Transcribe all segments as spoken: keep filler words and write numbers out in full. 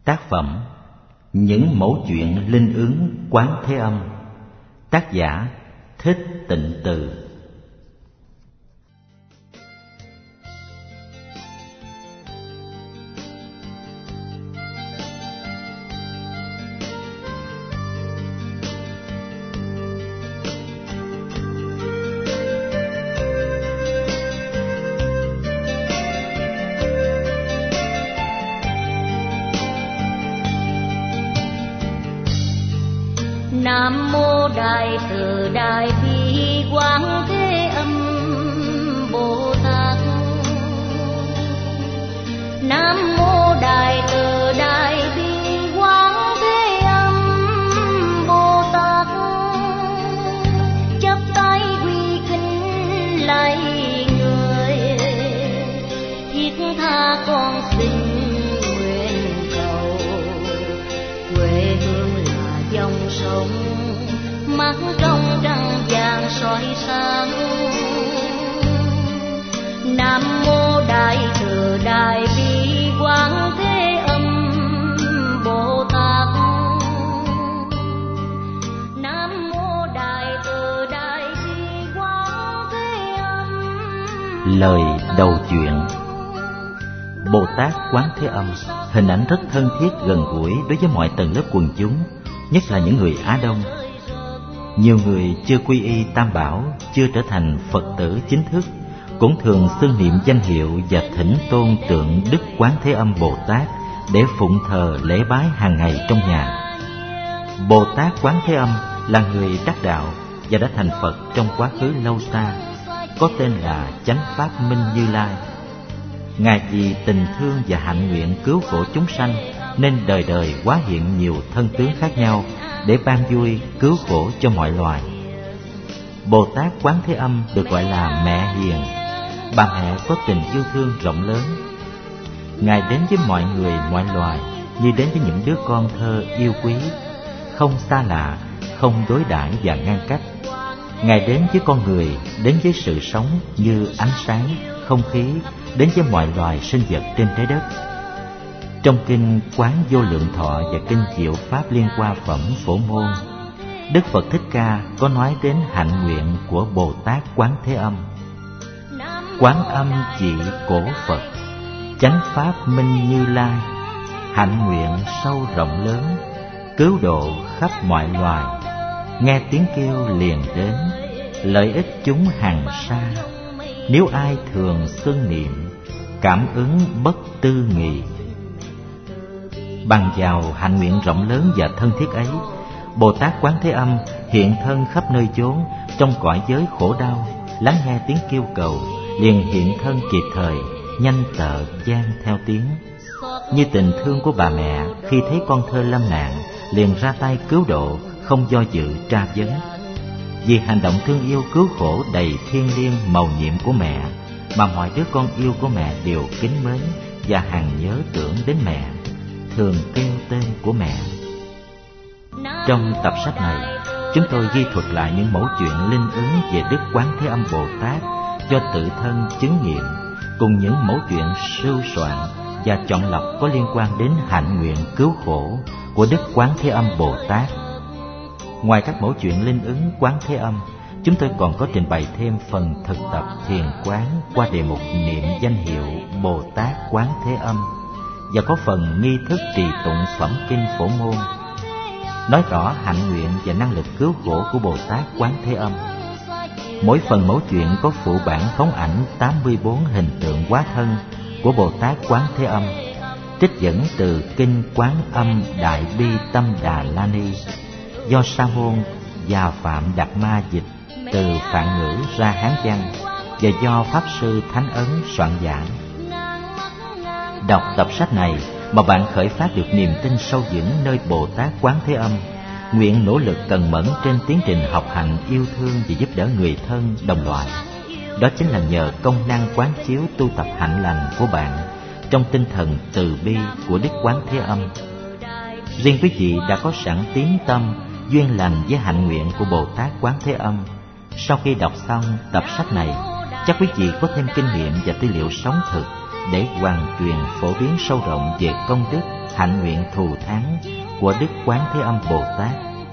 Tác phẩm Những mẫu chuyện linh ứng Quán Thế Âm. Tác giả Thích Tịnh Từ. Nam mô Đại Từ Đại Bi Quán Thế Âm Bồ Tát. Nam mô Đại Từ Đại Bi Quán Thế Âm Bồ Tát. Chắp tay quy kính lạy người, thiết tha con xin nguyện cầu quê hương là dòng sông mắt trong trăng vàng soi sáng. Nam mô Đại Từ Đại Bi Quán Thế Âm Bồ Tát. Nam mô Đại Từ Đại Bi Quán Thế Âm. Lời đầu chuyện. Bồ Tát Quán Thế Âm hình ảnh rất thân thiết gần gũi đối với mọi tầng lớp quần chúng, nhất là những người Á Đông. Nhiều người chưa quy y Tam Bảo, chưa trở thành Phật tử chính thức, cũng thường xưng niệm danh hiệu và thỉnh tôn tượng Đức Quán Thế Âm Bồ Tát để phụng thờ lễ bái hàng ngày trong nhà. Bồ Tát Quán Thế Âm là người đắc đạo và đã thành Phật trong quá khứ lâu xa, có tên là Chánh Pháp Minh Như Lai. Ngài vì tình thương và hạnh nguyện cứu khổ chúng sanh nên đời đời hóa hiện nhiều thân tướng khác nhau để ban vui cứu khổ cho mọi loài. Bồ Tát Quán Thế Âm được gọi là Mẹ Hiền, bà mẹ có tình yêu thương rộng lớn. Ngài đến với mọi người mọi loài như đến với những đứa con thơ yêu quý, không xa lạ, không đối đãi và ngăn cách. Ngài đến với con người, đến với sự sống như ánh sáng, không khí, đến với mọi loài sinh vật trên trái đất. Trong kinh Quán Vô Lượng Thọ và kinh Diệu Pháp Liên Hoa Phẩm Phổ Môn, Đức Phật Thích Ca có nói đến hạnh nguyện của Bồ Tát Quán Thế Âm. Quán âm chỉ cổ Phật, chánh pháp minh Như Lai, hạnh nguyện sâu rộng lớn, cứu độ khắp mọi loài. Nghe tiếng kêu liền đến, lợi ích chúng hằng sa. Nếu ai thường xưng niệm, cảm ứng bất tư nghị. Bằng vào hạnh nguyện rộng lớn và thân thiết ấy, Bồ Tát Quán Thế Âm hiện thân khắp nơi chốn trong cõi giới khổ đau, lắng nghe tiếng kêu cầu, liền hiện thân kịp thời, nhanh tợ gian theo tiếng. Như tình thương của bà mẹ khi thấy con thơ lâm nạn, liền ra tay cứu độ, không do dự tra vấn. Vì hành động thương yêu cứu khổ đầy thiêng liêng mầu nhiệm của mẹ, mà mọi đứa con yêu của mẹ đều kính mến và hằng nhớ tưởng đến mẹ, thường kêu tên của mẹ. Trong tập sách này, chúng tôi ghi thuật lại những mẫu chuyện linh ứng về Đức Quán Thế Âm Bồ Tát do tự thân chứng nghiệm, cùng những mẫu chuyện sưu soạn và chọn lọc có liên quan đến hạnh nguyện cứu khổ của Đức Quán Thế Âm Bồ Tát. Ngoài các mẫu chuyện linh ứng Quán Thế Âm, chúng tôi còn có trình bày thêm phần thực tập thiền quán qua đề mục niệm danh hiệu Bồ Tát Quán Thế Âm, và có phần nghi thức trì tụng phẩm kinh Phổ Môn, nói rõ hạnh nguyện và năng lực cứu khổ của Bồ Tát Quán Thế Âm. Mỗi phần mẫu chuyện có phụ bản phóng ảnh tám mươi bốn hình tượng hóa thân của Bồ Tát Quán Thế Âm, trích dẫn từ kinh Quán Âm Đại Bi Tâm Đà La Ni, do Sa môn và Phạm Đạt Ma dịch từ Phạn ngữ ra Hán văn, và do Pháp sư Thánh Ấn soạn giải. Đọc tập sách này mà bạn khởi phát được niềm tin sâu vững nơi Bồ Tát Quán Thế Âm, nguyện nỗ lực cần mẫn trên tiến trình học hành yêu thương và giúp đỡ người thân đồng loại. Đó chính là nhờ công năng quán chiếu tu tập hạnh lành của bạn trong tinh thần từ bi của Đức Quán Thế Âm. Riêng quý vị đã có sẵn tín tâm duyên lành với hạnh nguyện của Bồ Tát Quán Thế Âm, sau khi đọc xong tập sách này, chắc quý vị có thêm kinh nghiệm và tư liệu sống thực để hoàn truyền phổ biến sâu rộng về công đức, hạnh nguyện thù thắng của Đức Quán Thế Âm Bồ Tát.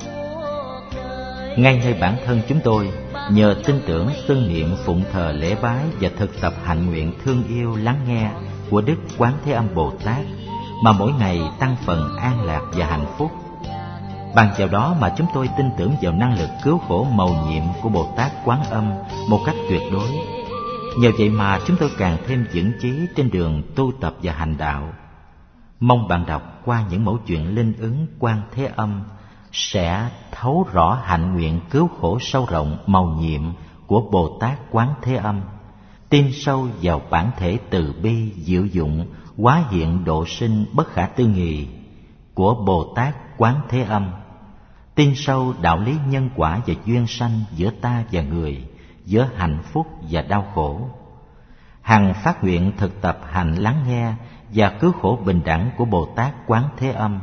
Ngay nơi bản thân chúng tôi, nhờ tin tưởng, xưng niệm, phụng thờ, lễ bái và thực tập hạnh nguyện thương yêu, lắng nghe của Đức Quán Thế Âm Bồ Tát, mà mỗi ngày tăng phần an lạc và hạnh phúc. Bằng vào đó mà chúng tôi tin tưởng vào năng lực cứu khổ mầu nhiệm của Bồ Tát Quán Âm một cách tuyệt đối. Nhờ vậy mà chúng tôi càng thêm vững chí trên đường tu tập và hành đạo. Mong bạn đọc qua những mẫu chuyện linh ứng Quan Thế Âm sẽ thấu rõ hạnh nguyện cứu khổ sâu rộng mầu nhiệm của Bồ Tát Quán Thế Âm, tin sâu vào bản thể từ bi diệu dụng hóa hiện độ sinh bất khả tư nghị của Bồ Tát Quán Thế Âm, tin sâu đạo lý nhân quả và duyên sanh giữa ta và người, giữa hạnh phúc và đau khổ. Hằng phát nguyện thực tập hành lắng nghe và cứu khổ bình đẳng của Bồ Tát Quán Thế Âm.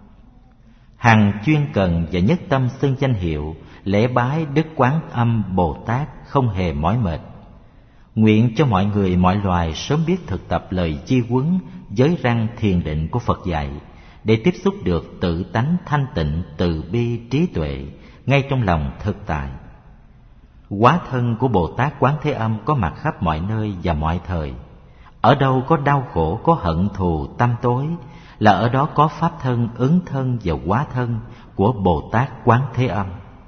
Hằng chuyên cần và nhất tâm xưng danh hiệu lễ bái Đức Quán Âm Bồ Tát không hề mỏi mệt. Nguyện cho mọi người mọi loài sớm biết thực tập lời chi huấn giới răng thiền định của Phật dạy, để tiếp xúc được tự tánh thanh tịnh từ bi trí tuệ ngay trong lòng thực tại. Hóa thân của Bồ Tát Quán Thế Âm có mặt khắp mọi nơi và mọi thời. Ở đâu có đau khổ, có hận thù tâm tối, là ở đó có pháp thân, ứng thân và hóa thân của Bồ Tát Quán Thế Âm.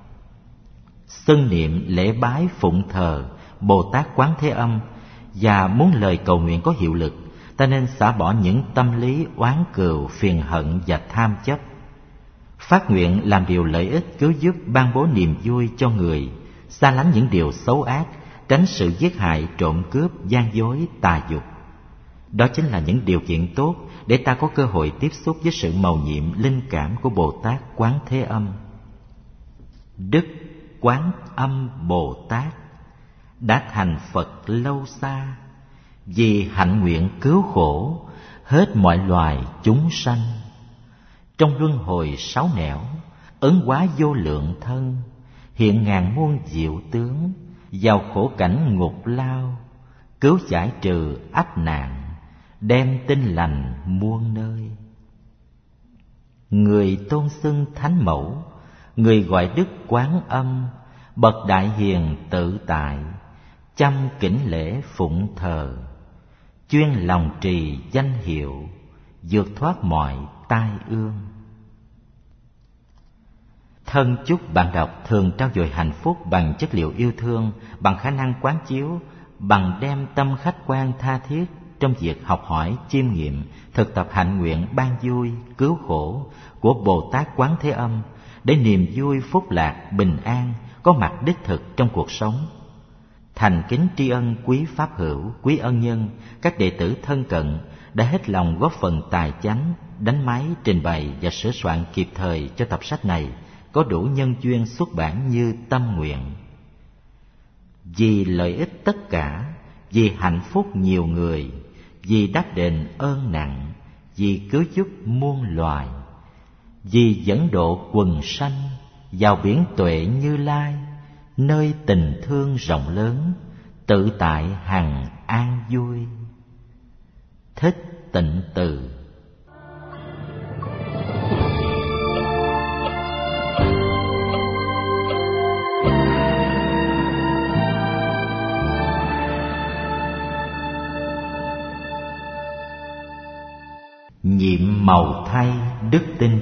Xưng niệm lễ bái phụng thờ Bồ Tát Quán Thế Âm, và muốn lời cầu nguyện có hiệu lực, ta nên xả bỏ những tâm lý oán cừu, phiền hận và tham chấp. Phát nguyện làm điều lợi ích cứu giúp ban bố niềm vui cho người, xa lánh những điều xấu ác, tránh sự giết hại, trộm cướp, gian dối, tà dục. Đó chính là những điều kiện tốt để ta có cơ hội tiếp xúc với sự mầu nhiệm linh cảm của Bồ Tát Quán Thế Âm. Đức Quán Âm Bồ Tát đã thành Phật lâu xa, vì hạnh nguyện cứu khổ hết mọi loài chúng sanh. Trong luân hồi sáu nẻo, ấn hóa vô lượng thân, hiện ngàn muôn diệu tướng, vào khổ cảnh ngục lao, cứu giải trừ ách nạn, đem tin lành muôn nơi. Người tôn xưng thánh mẫu, người gọi Đức Quán Âm, bậc đại hiền tự tại, chăm kính lễ phụng thờ, chuyên lòng trì danh hiệu, vượt thoát mọi tai ương. Thân chúc bạn đọc thường trao dồi hạnh phúc bằng chất liệu yêu thương, bằng khả năng quán chiếu, bằng đem tâm khách quan tha thiết trong việc học hỏi, chiêm nghiệm, thực tập hạnh nguyện ban vui, cứu khổ của Bồ Tát Quán Thế Âm, để niềm vui, phúc lạc, bình an có mặt đích thực trong cuộc sống. Thành kính tri ân quý pháp hữu, quý ân nhân, các đệ tử thân cận đã hết lòng góp phần tài chánh, đánh máy, trình bày và sửa soạn kịp thời cho tập sách này có đủ nhân duyên xuất bản như tâm nguyện. Vì lợi ích tất cả, vì hạnh phúc nhiều người, vì đáp đền ơn nặng, vì cứu giúp muôn loài, vì dẫn độ quần sanh vào biển tuệ Như Lai, nơi tình thương rộng lớn, tự tại hằng an vui. Thích Tịnh Từ. Nhiệm màu thay đức tin.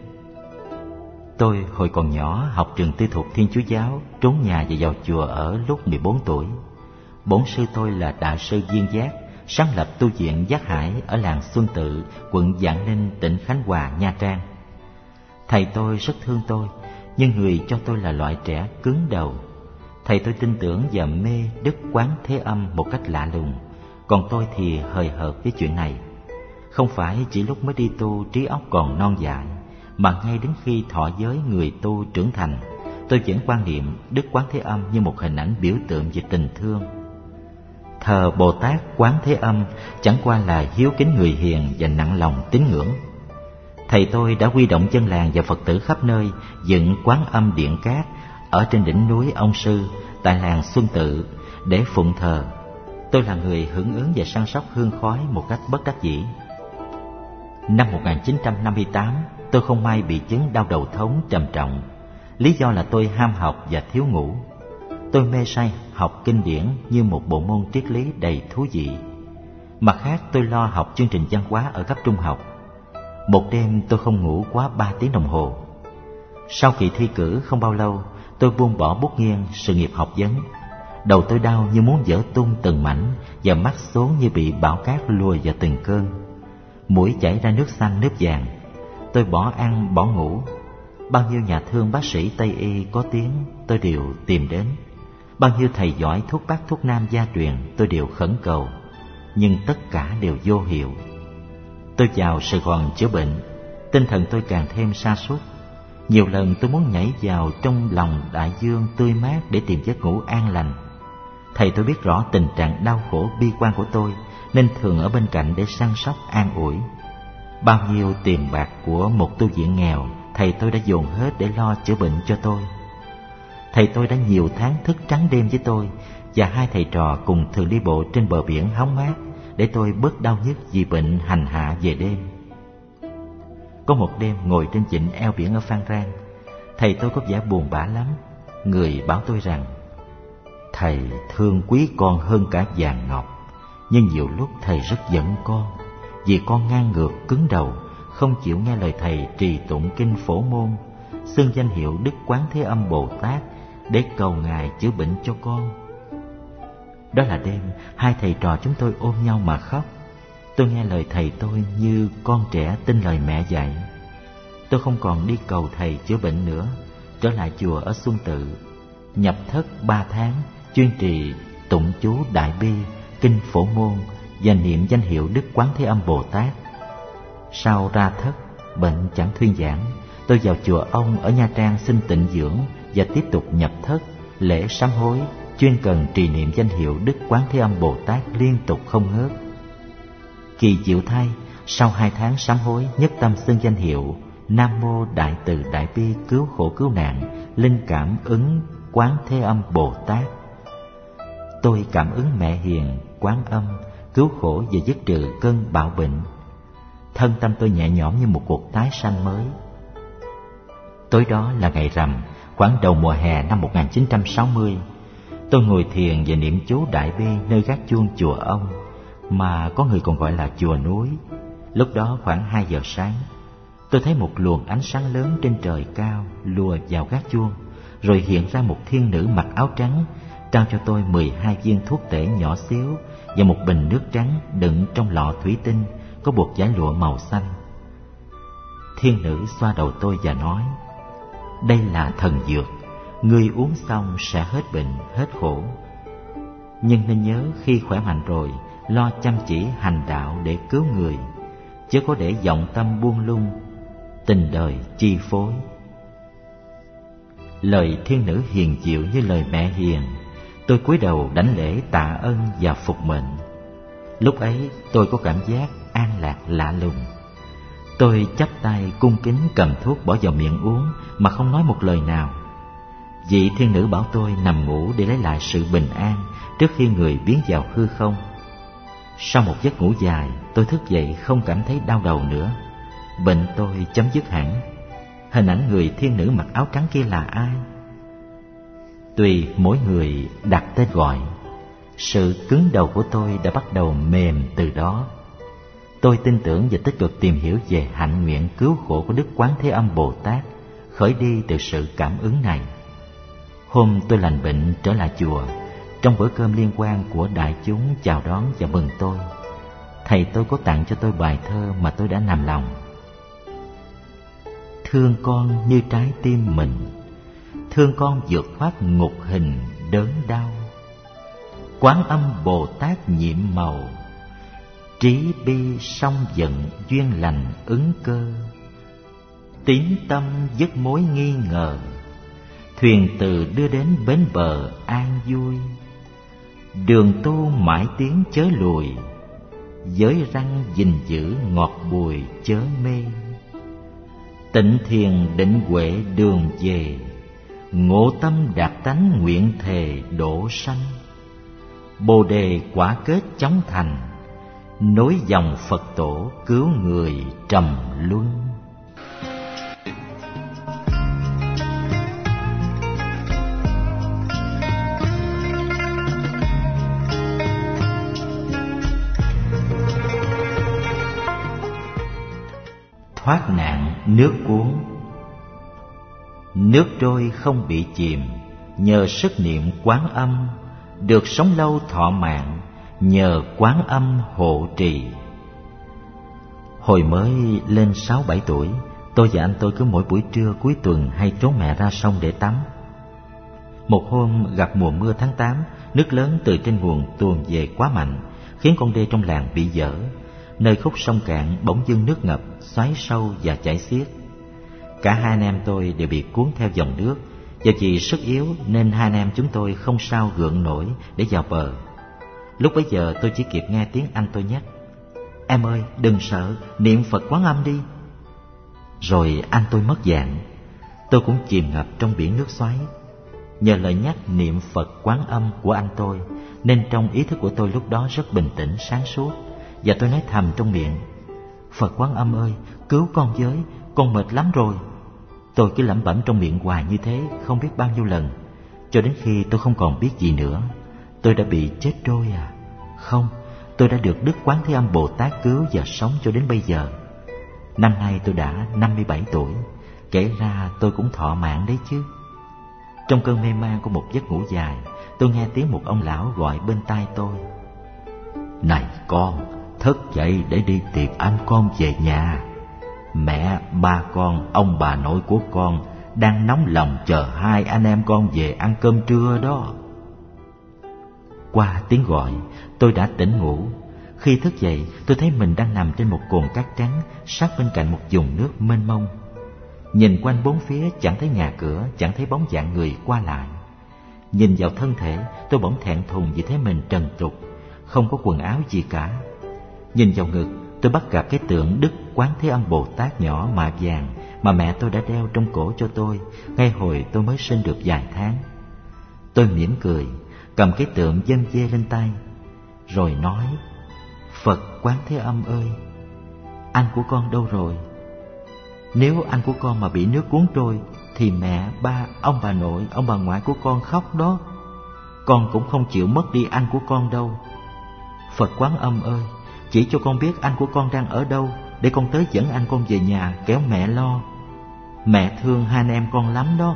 Tôi hồi còn nhỏ học trường tư thục Thiên Chúa Giáo, trốn nhà và vào chùa ở lúc mười bốn tuổi. Bổn sư tôi là Đại sư Viên Giác, sáng lập tu viện Giác Hải ở làng Xuân Tự, quận Vạn Ninh, tỉnh Khánh Hòa, Nha Trang. Thầy tôi rất thương tôi, nhưng người cho tôi là loại trẻ cứng đầu. Thầy tôi tin tưởng và mê Đức Quán Thế Âm một cách lạ lùng, còn tôi thì hời hợt với chuyện này. Không phải chỉ lúc mới đi tu trí óc còn non dại, mà ngay đến khi thọ giới người tu trưởng thành, tôi vẫn quan niệm Đức Quán Thế Âm như một hình ảnh biểu tượng về tình thương. Thờ Bồ Tát Quán Thế Âm chẳng qua là hiếu kính người hiền và nặng lòng tín ngưỡng. Thầy tôi đã huy động dân làng và Phật tử khắp nơi dựng Quán Âm Điện Cát ở trên đỉnh núi Ông Sư tại làng Xuân Tự để phụng thờ. Tôi là người hưởng ứng và săn sóc hương khói một cách bất đắc dĩ. Năm một nghìn chín trăm năm mươi tám, tôi không may bị chứng đau đầu thống trầm trọng. Lý do là tôi ham học và thiếu ngủ. Tôi mê say học kinh điển như một bộ môn triết lý đầy thú vị. Mặt khác, tôi lo học chương trình văn hóa ở cấp trung học. Một đêm tôi không ngủ quá ba tiếng đồng hồ. Sau kỳ thi cử không bao lâu, tôi buông bỏ bút nghiêng sự nghiệp học vấn. Đầu tôi đau như muốn vỡ tung từng mảnh, và mắt xuống như bị bão cát lùa vào từng cơn. Mũi chảy ra nước xanh nước vàng. Tôi bỏ ăn bỏ ngủ. Bao nhiêu nhà thương bác sĩ Tây y có tiếng tôi đều tìm đến. Bao nhiêu thầy giỏi thuốc bắc thuốc nam gia truyền tôi đều khẩn cầu. Nhưng tất cả đều vô hiệu. Tôi vào Sài Gòn chữa bệnh. Tinh thần tôi càng thêm sa sút. Nhiều lần tôi muốn nhảy vào trong lòng đại dương tươi mát để tìm giấc ngủ an lành. Thầy tôi biết rõ tình trạng đau khổ bi quan của tôi, nên thường ở bên cạnh để săn sóc an ủi. Bao nhiêu tiền bạc của một tu viện nghèo, thầy tôi đã dồn hết để lo chữa bệnh cho tôi. Thầy tôi đã nhiều tháng thức trắng đêm với tôi, và hai thầy trò cùng thường đi bộ trên bờ biển hóng mát để tôi bớt đau nhức vì bệnh hành hạ về đêm. Có một đêm ngồi trên vịnh eo biển ở Phan Rang, thầy tôi có vẻ buồn bã lắm. Người bảo tôi rằng thầy thương quý con hơn cả vàng ngọc, nhưng nhiều lúc thầy rất giận con, vì con ngang ngược cứng đầu, không chịu nghe lời thầy trì tụng kinh Phổ Môn, xưng danh hiệu Đức Quán Thế Âm Bồ Tát để cầu ngài chữa bệnh cho con. Đó là đêm hai thầy trò chúng tôi ôm nhau mà khóc. Tôi nghe lời thầy tôi như con trẻ tin lời mẹ dạy. Tôi không còn đi cầu thầy chữa bệnh nữa, trở lại chùa ở Xuân Tự, nhập thất ba tháng, chuyên trì tụng chú Đại Bi, kinh Phổ Môn và niệm danh hiệu Đức Quán Thế Âm Bồ Tát. Sau ra thất, bệnh chẳng thuyên giảm, tôi vào chùa ông ở Nha Trang xin tịnh dưỡng và tiếp tục nhập thất, lễ sám hối, chuyên cần trì niệm danh hiệu Đức Quán Thế Âm Bồ Tát liên tục không ngớt. Kỳ diệu thay, sau hai tháng sám hối, nhất tâm xưng danh hiệu Nam Mô Đại Từ Đại Bi Cứu Khổ Cứu Nạn, linh cảm ứng Quán Thế Âm Bồ Tát. Tôi cảm ứng mẹ hiền, Quán Âm, cứu khổ và dứt trừ cơn bạo bệnh. Thân tâm tôi nhẹ nhõm như một cuộc tái sanh mới. Tối đó là ngày rằm, khoảng đầu mùa hè năm một nghìn chín trăm sáu mươi. Tôi ngồi thiền và niệm chú Đại Bi nơi gác chuông chùa ông, mà có người còn gọi là chùa núi. Lúc đó khoảng hai giờ sáng, tôi thấy một luồng ánh sáng lớn trên trời cao lùa vào gác chuông, rồi hiện ra một thiên nữ mặc áo trắng, trao cho tôi mười hai viên thuốc tể nhỏ xíu và một bình nước trắng đựng trong lọ thủy tinh có buộc dải lụa màu xanh. Thiên nữ xoa đầu tôi và nói: đây là thần dược, ngươi uống xong sẽ hết bệnh, hết khổ. Nhưng nên nhớ khi khỏe mạnh rồi, lo chăm chỉ hành đạo để cứu người, chứ có để vọng tâm buông lung, tình đời chi phối. Lời thiên nữ hiền diệu như lời mẹ hiền. Tôi cúi đầu đảnh lễ tạ ơn và phục mệnh. Lúc ấy tôi có cảm giác an lạc lạ lùng. Tôi chắp tay cung kính cầm thuốc bỏ vào miệng uống mà không nói một lời nào. Vị thiên nữ bảo tôi nằm ngủ để lấy lại sự bình an trước khi người biến vào hư không. Sau một giấc ngủ dài, tôi thức dậy không cảm thấy đau đầu nữa. Bệnh tôi chấm dứt hẳn. Hình ảnh người thiên nữ mặc áo trắng kia là ai? Tùy mỗi người đặt tên gọi, sự cứng đầu của tôi đã bắt đầu mềm từ đó. Tôi tin tưởng và tích cực tìm hiểu về hạnh nguyện cứu khổ của Đức Quán Thế Âm Bồ Tát, khởi đi từ sự cảm ứng này. Hôm tôi lành bệnh trở lại chùa, trong bữa cơm liên quan của đại chúng chào đón và mừng tôi, thầy tôi có tặng cho tôi bài thơ mà tôi đã nằm lòng. Thương con như trái tim mình, thương con vượt thoát ngục hình đớn đau. Quán Âm Bồ Tát nhiệm màu, trí bi song giận duyên lành ứng cơ. Tín tâm dứt mối nghi ngờ, thuyền từ đưa đến bến bờ an vui. Đường tu mãi tiến chớ lùi, giới răng gìn giữ ngọt bùi chớ mê. Tịnh thiền định huệ đường về, ngộ tâm đạt tánh nguyện thề độ sanh. Bồ đề quả kết chóng thành, nối dòng Phật tổ cứu người trầm luân. Thoát nạn nước cuốn. Nước trôi không bị chìm, nhờ sức niệm Quán Âm, được sống lâu thọ mạng, nhờ Quán Âm hộ trì. Hồi mới lên sáu bảy tuổi, tôi và anh tôi cứ mỗi buổi trưa cuối tuần hay trốn mẹ ra sông để tắm. Một hôm gặp mùa mưa tháng tám, nước lớn từ trên nguồn tuôn về quá mạnh, khiến con đê trong làng bị dở. Nơi khúc sông cạn bỗng dưng nước ngập, xoáy sâu và chảy xiết. Cả hai anh em tôi đều bị cuốn theo dòng nước, và vì sức yếu nên hai anh em chúng tôi không sao gượng nổi để vào bờ. Lúc bấy giờ tôi chỉ kịp nghe tiếng anh tôi nhắc: "Em ơi, đừng sợ, niệm Phật Quán Âm đi." Rồi anh tôi mất dạng. Tôi cũng chìm ngập trong biển nước xoáy. Nhờ lời nhắc niệm Phật Quán Âm của anh tôi, nên trong ý thức của tôi lúc đó rất bình tĩnh, sáng suốt. Và tôi nói thầm trong miệng: "Phật Quán Âm ơi, cứu con với, con mệt lắm rồi." Tôi cứ lẩm bẩm trong miệng hoài như thế không biết bao nhiêu lần, cho đến khi tôi không còn biết gì nữa. Tôi đã bị chết trôi à? Không, tôi đã được Đức Quán Thế Âm Bồ Tát cứu và sống cho đến bây giờ. Năm nay tôi đã năm mươi bảy tuổi, kể ra tôi cũng thọ mạng đấy chứ. Trong cơn mê man của một giấc ngủ dài, tôi nghe tiếng một ông lão gọi bên tai tôi: "Này con, thức dậy để đi tìm anh con về nhà. Mẹ, ba con, ông bà nội của con đang nóng lòng chờ hai anh em con về ăn cơm trưa đó." Qua tiếng gọi, tôi đã tỉnh ngủ. Khi thức dậy, tôi thấy mình đang nằm trên một cồn cát trắng sát bên cạnh một vùng nước mênh mông. Nhìn quanh bốn phía chẳng thấy nhà cửa, chẳng thấy bóng dáng người qua lại. Nhìn vào thân thể, tôi bỗng thẹn thùng vì thấy mình trần trụi, không có quần áo gì cả. Nhìn vào ngực, tôi bắt gặp cái tượng Đức Quán Thế Âm Bồ Tát nhỏ mạ vàng mà mẹ tôi đã đeo trong cổ cho tôi ngay hồi tôi mới sinh được vài tháng. Tôi mỉm cười, cầm cái tượng dâng dê lên tay, rồi nói: "Phật Quán Thế Âm ơi, anh của con đâu rồi? Nếu anh của con mà bị nước cuốn trôi thì mẹ, ba, ông bà nội, ông bà ngoại của con khóc đó. Con cũng không chịu mất đi anh của con đâu. Phật Quán Âm ơi, chỉ cho con biết anh của con đang ở đâu, để con tới dẫn anh con về nhà, kéo mẹ lo. Mẹ thương hai anh em con lắm đó."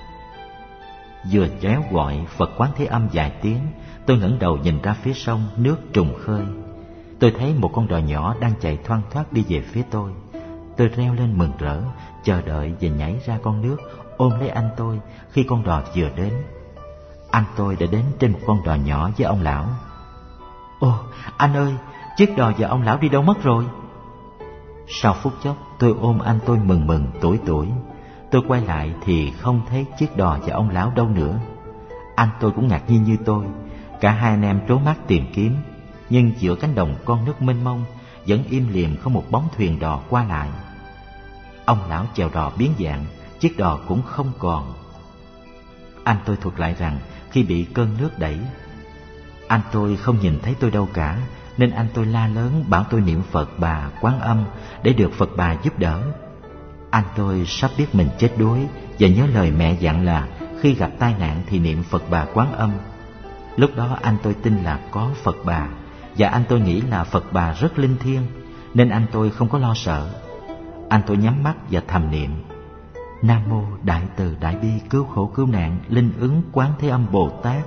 Vừa chéo gọi Phật Quán Thế Âm vài tiếng, tôi ngẩng đầu nhìn ra phía sông, nước trùng khơi. Tôi thấy một con đò nhỏ đang chạy thoăn thoắt đi về phía tôi. Tôi reo lên mừng rỡ, chờ đợi và nhảy ra con nước, ôm lấy anh tôi khi con đò vừa đến. Anh tôi đã đến trên một con đò nhỏ với ông lão. "Ồ, anh ơi, chiếc đò và ông lão đi đâu mất rồi?" Sau phút chốc, tôi ôm anh tôi mừng mừng tuổi tuổi. Tôi quay lại thì không thấy chiếc đò và ông lão đâu nữa. Anh tôi cũng ngạc nhiên như tôi. Cả hai anh em trố mắt tìm kiếm, nhưng giữa cánh đồng con nước mênh mông vẫn im lìm không một bóng thuyền đò qua lại. Ông lão chèo đò biến dạng, chiếc đò cũng không còn. Anh tôi thuật lại rằng khi bị cơn nước đẩy, anh tôi không nhìn thấy tôi đâu cả, nên anh tôi la lớn bảo tôi niệm Phật Bà Quán Âm để được Phật Bà giúp đỡ. Anh tôi sắp biết mình chết đuối và nhớ lời mẹ dặn là khi gặp tai nạn thì niệm Phật Bà Quán Âm. Lúc đó anh tôi tin là có Phật Bà, và anh tôi nghĩ là Phật Bà rất linh thiêng, nên anh tôi không có lo sợ. Anh tôi nhắm mắt và thầm niệm: "Nam mô Đại Từ Đại Bi Cứu Khổ Cứu Nạn Linh Ứng Quán Thế Âm Bồ Tát."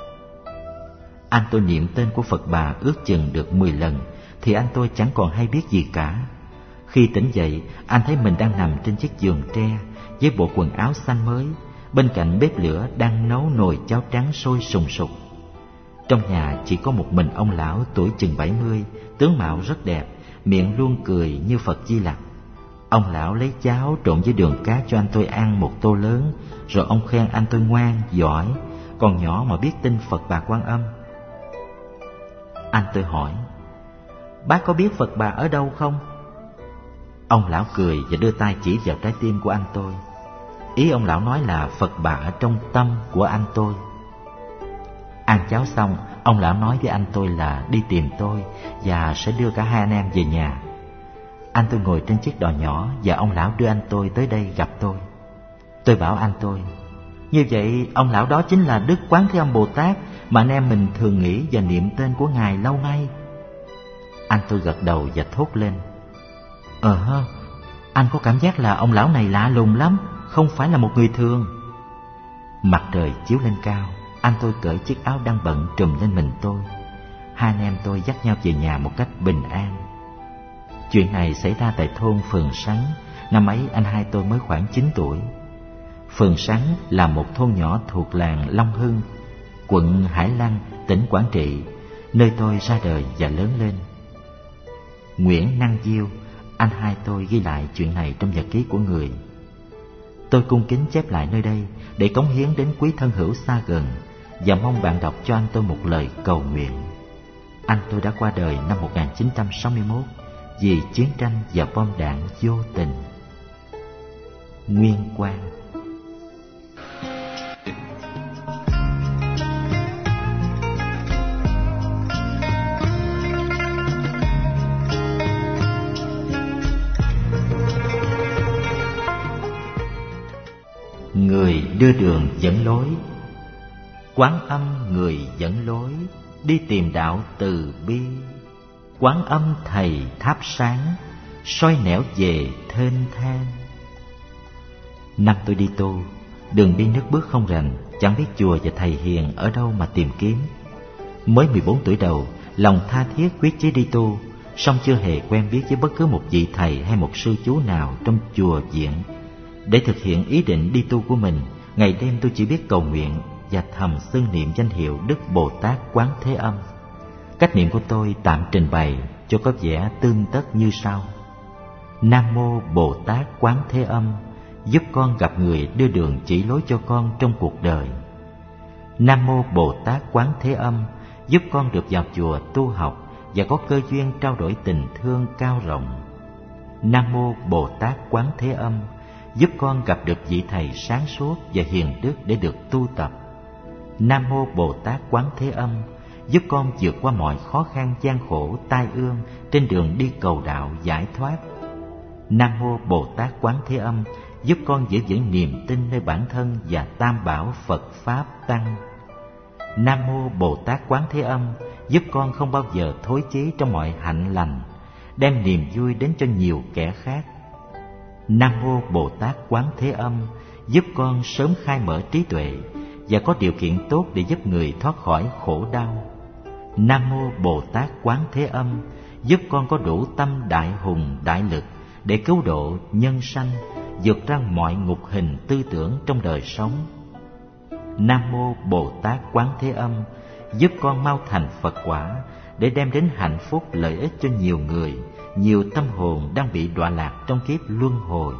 Anh tôi niệm tên của Phật Bà ước chừng được mười lần thì anh tôi chẳng còn hay biết gì cả. Khi tỉnh dậy, anh thấy mình đang nằm trên chiếc giường tre với bộ quần áo xanh mới, bên cạnh bếp lửa đang nấu nồi cháo trắng sôi sùng sục. Trong nhà chỉ có một mình ông lão tuổi chừng bảy mươi, tướng mạo rất đẹp, miệng luôn cười như Phật Di Lặc. Ông lão lấy cháo trộn với đường cát cho anh tôi ăn một tô lớn, rồi ông khen anh tôi ngoan, giỏi, còn nhỏ mà biết tin Phật Bà Quan Âm. Anh tôi hỏi: "Bác có biết Phật Bà ở đâu không?" Ông lão cười và đưa tay chỉ vào trái tim của anh tôi. Ý ông lão nói là Phật Bà ở trong tâm của anh tôi. Ăn cháo xong, ông lão nói với anh tôi là đi tìm tôi và sẽ đưa cả hai anh em về nhà. Anh tôi ngồi trên chiếc đò nhỏ và ông lão đưa anh tôi tới đây gặp tôi. Tôi bảo anh tôi, như vậy ông lão đó chính là Đức Quán Thế Âm Bồ Tát mà anh em mình thường nghĩ và niệm tên của Ngài lâu nay. Anh tôi gật đầu và thốt lên, Ờ hơ, anh có cảm giác là ông lão này lạ lùng lắm, không phải là một người thường. Mặt trời chiếu lên cao, anh tôi cởi chiếc áo đang bận trùm lên mình tôi. Hai anh em tôi dắt nhau về nhà một cách bình an. Chuyện này xảy ra tại thôn Phường Sắn. Năm ấy anh hai tôi mới khoảng chín tuổi. Phường Sắn là một thôn nhỏ thuộc làng Long Hưng, quận Hải Lăng, tỉnh Quảng Trị, nơi tôi ra đời và lớn lên. Nguyễn Năng Diêu, anh hai tôi ghi lại chuyện này trong nhật ký của người. Tôi cung kính chép lại nơi đây để cống hiến đến quý thân hữu xa gần và mong bạn đọc cho anh tôi một lời cầu nguyện. Anh tôi đã qua đời năm một nghìn chín trăm sáu mươi mốt vì chiến tranh và bom đạn vô tình. Nguyên Quang. Người đưa đường dẫn lối. Quán Âm người dẫn lối, đi tìm đạo từ bi. Quán Âm thầy thắp sáng, soi nẻo về thênh thang. Năm tôi đi tu, đường đi nước bước không rành, chẳng biết chùa và thầy hiền ở đâu mà tìm kiếm. Mới mười bốn tuổi đầu, lòng tha thiết quyết chí đi tu, song chưa hề quen biết với bất cứ một vị thầy hay một sư chú nào trong chùa viện. Để thực hiện ý định đi tu của mình, ngày đêm tôi chỉ biết cầu nguyện và thầm xưng niệm danh hiệu Đức Bồ Tát Quán Thế Âm. Cách niệm của tôi tạm trình bày cho có vẻ tương tất như sau: Nam mô Bồ Tát Quán Thế Âm, giúp con gặp người đưa đường chỉ lối cho con trong cuộc đời. Nam mô Bồ Tát Quán Thế Âm, giúp con được vào chùa tu học và có cơ duyên trao đổi tình thương cao rộng. Nam mô Bồ Tát Quán Thế Âm, giúp con gặp được vị thầy sáng suốt và hiền đức để được tu tập. Nam mô Bồ Tát Quán Thế Âm, giúp con vượt qua mọi khó khăn gian khổ tai ương trên đường đi cầu đạo giải thoát. Nam mô Bồ Tát Quán Thế Âm, giúp con giữ vững niềm tin nơi bản thân và tam bảo Phật Pháp Tăng. Nam mô Bồ Tát Quán Thế Âm, giúp con không bao giờ thối chí trong mọi hạnh lành, đem niềm vui đến cho nhiều kẻ khác. Nam mô Bồ Tát Quán Thế Âm, giúp con sớm khai mở trí tuệ và có điều kiện tốt để giúp người thoát khỏi khổ đau. Nam mô Bồ Tát Quán Thế Âm, giúp con có đủ tâm đại hùng đại lực để cứu độ nhân sanh, vượt ra mọi ngục hình tư tưởng trong đời sống. Nam mô Bồ Tát Quán Thế Âm, giúp con mau thành Phật quả để đem đến hạnh phúc lợi ích cho nhiều người, nhiều tâm hồn đang bị đọa lạc trong kiếp luân hồi.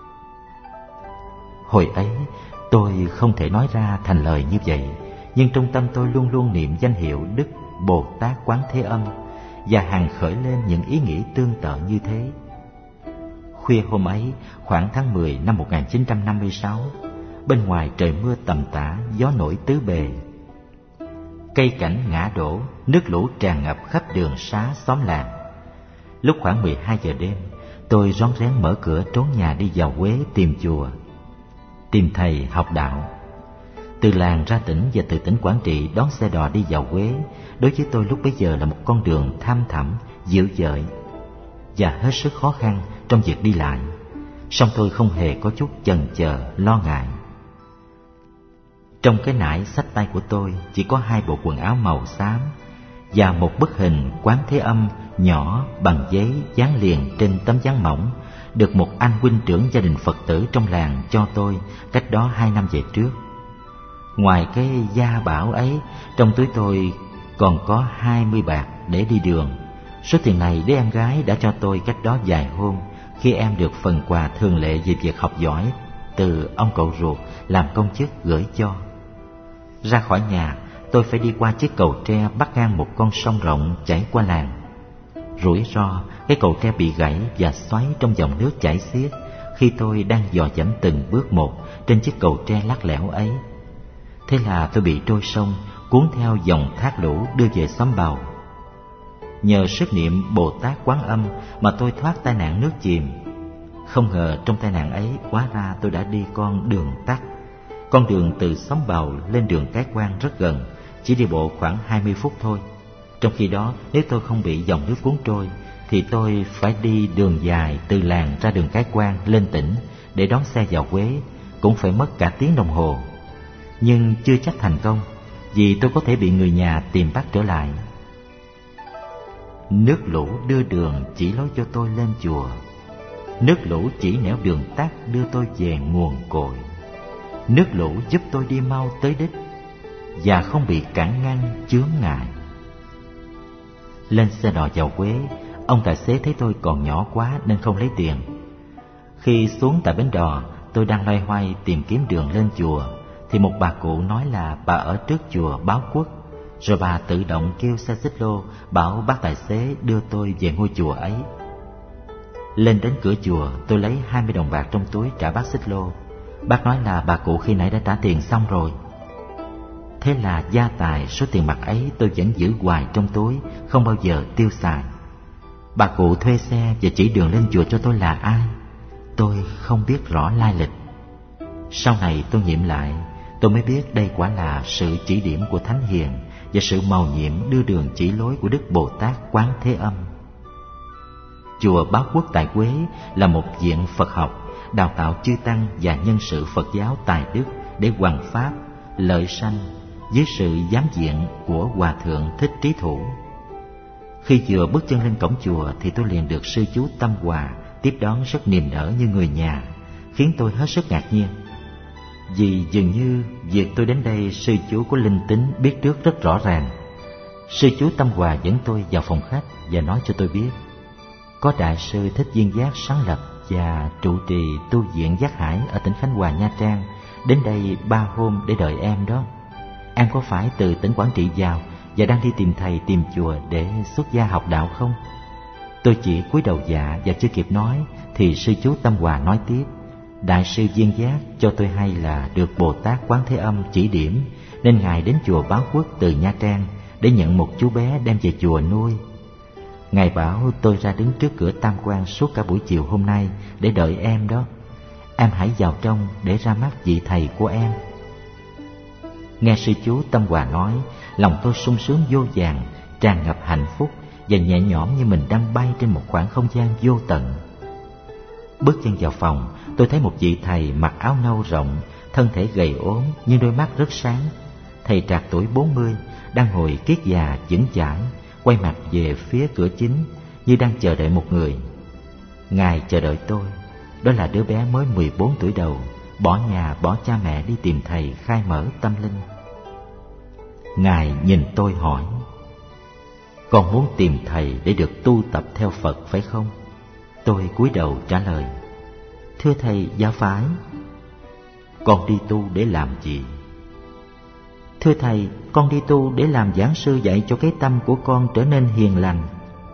Hồi ấy tôi không thể nói ra thành lời như vậy, nhưng trong tâm tôi luôn luôn niệm danh hiệu Đức Bồ Tát Quán Thế Âm và hằng khởi lên những ý nghĩ tương tự như thế. Khuya hôm ấy, khoảng tháng mười năm một nghìn chín trăm năm mươi sáu, bên ngoài trời mưa tầm tã, gió nổi tứ bề. Cây cảnh ngã đổ, nước lũ tràn ngập khắp đường xá xóm làng. Lúc khoảng mười hai giờ đêm, tôi rón rén mở cửa trốn nhà đi vào Huế tìm chùa, tìm thầy học đạo. Từ làng ra tỉnh và từ tỉnh Quảng Trị đón xe đò đi vào Huế, đối với tôi lúc bấy giờ là một con đường thăm thẳm, dữ dội và hết sức khó khăn trong việc đi lại. Song tôi không hề có chút chần chờ, lo ngại. Trong cái nải xách tay của tôi chỉ có hai bộ quần áo màu xám và một bức hình Quán Thế Âm nhỏ bằng giấy dán liền trên tấm dán mỏng, được một anh huynh trưởng gia đình Phật tử trong làng cho tôi cách đó hai năm về trước. Ngoài cái gia bảo ấy, trong túi tôi còn có hai mươi bạc để đi đường. Số tiền này đứa em gái đã cho tôi cách đó vài hôm, khi em được phần quà thường lệ về việc học giỏi từ ông cậu ruột làm công chức gửi cho. Ra khỏi nhà, tôi phải đi qua chiếc cầu tre bắc ngang một con sông rộng chảy qua làng. Rủi ro, cái cầu tre bị gãy và xoáy trong dòng nước chảy xiết khi tôi đang dò dẫm từng bước một trên chiếc cầu tre lắc lẻo ấy. Thế là tôi bị trôi sông, cuốn theo dòng thác lũ đưa về xóm Bầu. Nhờ sức niệm Bồ Tát Quán Âm mà tôi thoát tai nạn nước chìm. Không ngờ trong tai nạn ấy hóa ra tôi đã đi con đường tắt. Con đường từ xóm Bầu lên đường Cái Quan rất gần, chỉ đi bộ khoảng hai mươi phút thôi. Trong khi đó, nếu tôi không bị dòng nước cuốn trôi thì tôi phải đi đường dài từ làng ra đường Cái Quan lên tỉnh để đón xe vào Huế, cũng phải mất cả tiếng đồng hồ. Nhưng chưa chắc thành công, vì tôi có thể bị người nhà tìm bắt trở lại. Nước lũ đưa đường chỉ lối cho tôi lên chùa. Nước lũ chỉ nẻo đường tắt đưa tôi về nguồn cội. Nước lũ giúp tôi đi mau tới đích và không bị cản ngăn chướng ngại. Lên xe đò vào Huế, ông tài xế thấy tôi còn nhỏ quá nên không lấy tiền. Khi xuống tại bến đò, tôi đang loay hoay tìm kiếm đường lên chùa thì một bà cụ nói là bà ở trước chùa Báo Quốc. Rồi bà tự động kêu xe xích lô bảo bác tài xế đưa tôi về ngôi chùa ấy. Lên đến cửa chùa, tôi lấy hai mươi đồng bạc trong túi trả bác xích lô. Bác nói là bà cụ khi nãy đã trả tiền xong rồi. Thế là gia tài số tiền mặt ấy tôi vẫn giữ hoài trong túi, không bao giờ tiêu xài. Bà cụ thuê xe và chỉ đường lên chùa cho tôi là ai, tôi không biết rõ lai lịch. Sau này tôi nghiệm lại, tôi mới biết đây quả là sự chỉ điểm của Thánh Hiền và sự mầu nhiệm đưa đường chỉ lối của Đức Bồ Tát Quán Thế Âm. Chùa Báo Quốc tại Huế là một viện Phật học, đào tạo chư tăng và nhân sự Phật giáo tài đức để hoằng pháp, lợi sanh dưới sự giám diện của Hòa Thượng Thích Trí Thủ. Khi vừa bước chân lên cổng chùa thì tôi liền được sư chú Tâm Hòa tiếp đón rất niềm nở như người nhà, khiến tôi hết sức ngạc nhiên. Vì dường như việc tôi đến đây sư chú có linh tính biết trước rất rõ ràng. Sư chú Tâm Hòa dẫn tôi vào phòng khách và nói cho tôi biết có đại sư Thích Viên Giác sáng lập và trụ trì tu viện Giác Hải ở tỉnh Khánh Hòa, Nha Trang đến đây ba hôm để đợi em đó. Em có phải từ tỉnh Quảng Trị vào và đang đi tìm thầy tìm chùa để xuất gia học đạo không? Tôi chỉ cúi đầu dạ và chưa kịp nói thì sư chú Tâm Hòa nói tiếp: đại sư Viên Giác cho tôi hay là được Bồ Tát Quán Thế Âm chỉ điểm nên ngài đến chùa Báo Quốc từ Nha Trang để nhận một chú bé đem về chùa nuôi. Ngài bảo tôi ra đứng trước cửa Tam Quan suốt cả buổi chiều hôm nay để đợi em đó. Em hãy vào trong để ra mắt vị thầy của em. Nghe sư chú Tâm Hòa nói, lòng tôi sung sướng vô vàn, tràn ngập hạnh phúc và nhẹ nhõm như mình đang bay trên một khoảng không gian vô tận. Bước chân vào phòng, tôi thấy một vị thầy mặc áo nâu rộng, thân thể gầy ốm nhưng đôi mắt rất sáng. Thầy trạc tuổi bốn mươi, đang ngồi kiết già vững chãi, quay mặt về phía cửa chính như đang chờ đợi một người. Ngài chờ đợi tôi, đó là đứa bé mới mười bốn tuổi đầu, bỏ nhà bỏ cha mẹ đi tìm thầy khai mở tâm linh. Ngài nhìn tôi hỏi: con muốn tìm thầy để được tu tập theo Phật phải không? Tôi cúi đầu trả lời: thưa thầy, dạ phải. Con đi tu để làm gì? Thưa thầy, con đi tu để làm giảng sư dạy cho cái tâm của con trở nên hiền lành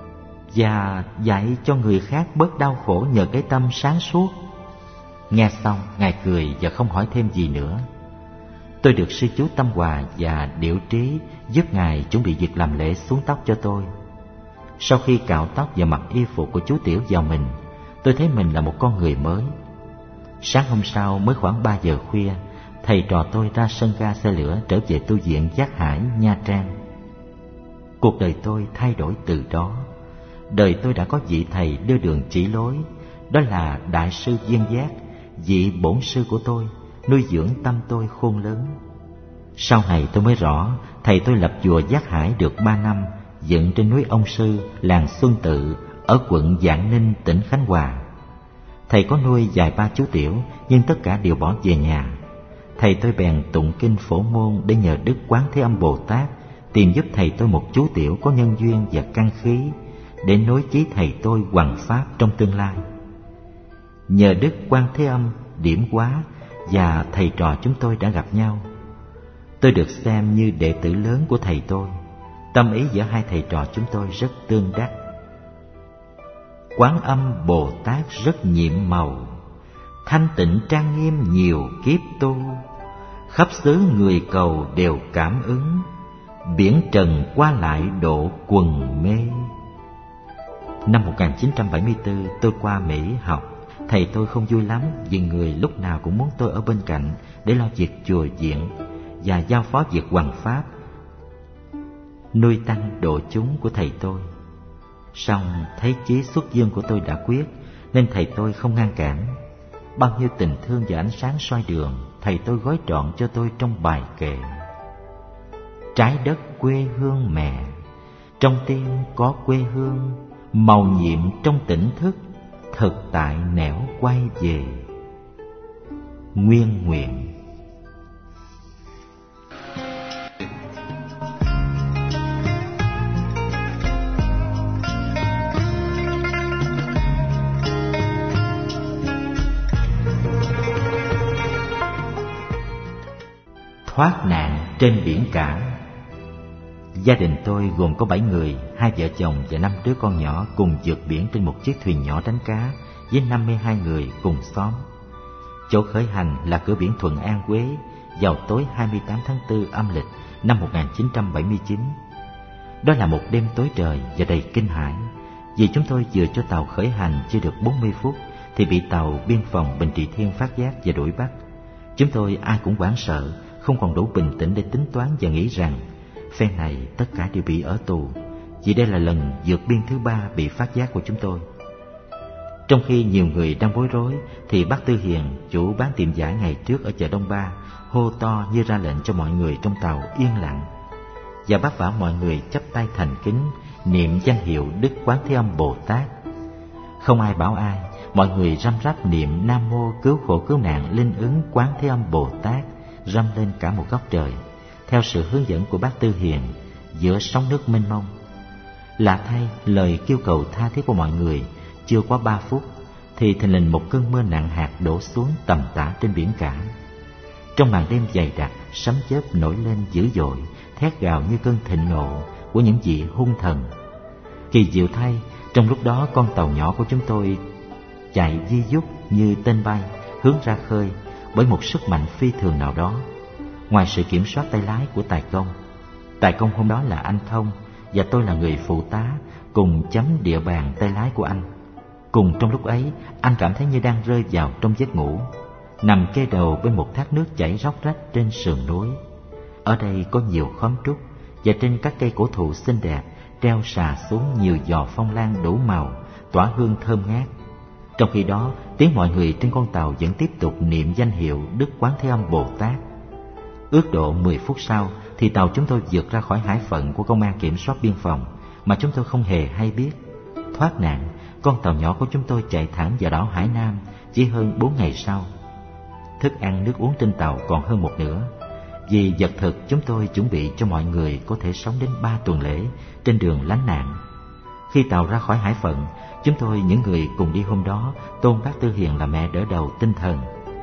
và dạy cho người khác bớt đau khổ nhờ cái tâm sáng suốt. Nghe xong, Ngài cười và không hỏi thêm gì nữa. Tôi được sư chú Tâm Hòa và Điệu Trí giúp Ngài chuẩn bị việc làm lễ xuống tóc cho tôi. Sau khi cạo tóc và mặc y phục của chú Tiểu vào mình, tôi thấy mình là một con người mới. Sáng hôm sau mới khoảng ba giờ khuya, thầy trò tôi ra sân ga xe lửa trở về tu viện Giác Hải, Nha Trang. Cuộc đời tôi thay đổi từ đó. Đời tôi đã có vị thầy đưa đường chỉ lối, đó là đại sư Viên Giác, vị bổn sư của tôi, nuôi dưỡng tâm tôi khôn lớn. Sau này tôi mới rõ, thầy tôi lập chùa Giác Hải được ba năm, dựng trên núi Ông Sư, làng Xuân Tự, ở quận Vạn Ninh, tỉnh Khánh Hòa. Thầy có nuôi vài ba chú tiểu, nhưng tất cả đều bỏ về nhà. Thầy tôi bèn tụng kinh Phổ Môn để nhờ Đức Quán Thế Âm Bồ Tát tìm giúp thầy tôi một chú tiểu có nhân duyên và căn khí để nối chí thầy tôi hoằng pháp trong tương lai. Nhờ Đức Quán Thế Âm điểm hóa và thầy trò chúng tôi đã gặp nhau. Tôi được xem như đệ tử lớn của thầy tôi. Tâm ý giữa hai thầy trò chúng tôi rất tương đắc. Quán Âm Bồ Tát rất nhiệm màu, thanh tịnh trang nghiêm nhiều kiếp tu, khắp xứ người cầu đều cảm ứng, biển trần qua lại độ quần mê. Năm một nghìn chín trăm bảy mươi tư tôi qua Mỹ học. Thầy tôi không vui lắm vì người lúc nào cũng muốn tôi ở bên cạnh để lo việc chùa viện và giao phó việc hoằng pháp, nuôi tăng độ chúng của thầy tôi. Song thấy chí xuất dương của tôi đã quyết nên thầy tôi không ngăn cản. Bao nhiêu tình thương và ánh sáng soi đường thầy tôi gói trọn cho tôi trong bài kệ: trái đất quê hương mẹ, trong tim có quê hương, màu nhiệm trong tỉnh thức, thực tại nẻo quay về. Nguyên nguyện. Thoát nạn trên biển cả. Gia đình tôi gồm có bảy người, hai vợ chồng và năm đứa con nhỏ cùng vượt biển trên một chiếc thuyền nhỏ đánh cá với năm mươi hai người cùng xóm. Chỗ khởi hành là cửa biển Thuận An, Huế vào tối hai mươi tám tháng tư âm lịch năm một nghìn chín trăm bảy mươi chín. Đó là một đêm tối trời và đầy kinh hãi, vì chúng tôi vừa cho tàu khởi hành chưa được bốn mươi phút thì bị tàu biên phòng Bình Trị Thiên phát giác và đuổi bắt. Chúng tôi ai cũng hoảng sợ, không còn đủ bình tĩnh để tính toán và nghĩ rằng phen này tất cả đều bị ở tù, vì đây là lần vượt biên thứ ba bị phát giác của chúng tôi. Trong khi nhiều người đang bối rối thì bác Tư Hiền, chủ bán tiệm vải ngày trước ở chợ Đông Ba, hô to như ra lệnh cho mọi người trong tàu yên lặng, và bác bảo mọi người chắp tay thành kính niệm danh hiệu Đức Quán Thế Âm Bồ Tát. Không ai bảo ai, mọi người răm rắp niệm Nam Mô Cứu Khổ Cứu Nạn Linh Ứng Quán Thế Âm Bồ Tát râm lên cả một góc trời, theo sự hướng dẫn của bác Tư Hiền, giữa sóng nước mênh mông. Lạ thay, lời kêu cầu tha thiết của mọi người chưa qua ba phút thì thình lình một cơn mưa nặng hạt đổ xuống tầm tã trên biển cả. Trong màn đêm dày đặc, sấm chớp nổi lên dữ dội, thét gào như cơn thịnh nộ của những vị hung thần. Kỳ diệu thay, trong lúc đó con tàu nhỏ của chúng tôi chạy di dút như tên bay hướng ra khơi bởi một sức mạnh phi thường nào đó, ngoài sự kiểm soát tay lái của Tài Công. Tài Công hôm đó là anh Thông và tôi là người phụ tá, cùng chấm địa bàn tay lái của anh. Cùng trong lúc ấy, anh cảm thấy như đang rơi vào trong giấc ngủ, nằm kê đầu bên một thác nước chảy róc rách trên sườn núi. Ở đây có nhiều khóm trúc, và trên các cây cổ thụ xinh đẹp treo xà xuống nhiều giò phong lan đủ màu, tỏa hương thơm ngát. Trong khi đó, tiếng mọi người trên con tàu vẫn tiếp tục niệm danh hiệu Đức Quán Thế Âm Bồ Tát. Ước độ mười phút sau thì tàu chúng tôi vượt ra khỏi hải phận của công an kiểm soát biên phòng mà chúng tôi không hề hay biết. Thoát nạn, con tàu nhỏ của chúng tôi chạy thẳng vào đảo Hải Nam chỉ hơn bốn ngày sau. Thức ăn nước uống trên tàu còn hơn một nửa, vì vật thực chúng tôi chuẩn bị cho mọi người có thể sống đến ba tuần lễ trên đường lánh nạn. Khi tàu ra khỏi hải phận, chúng tôi, những người cùng đi hôm đó, tôn bác Tư Hiền là mẹ đỡ đầu tinh thần.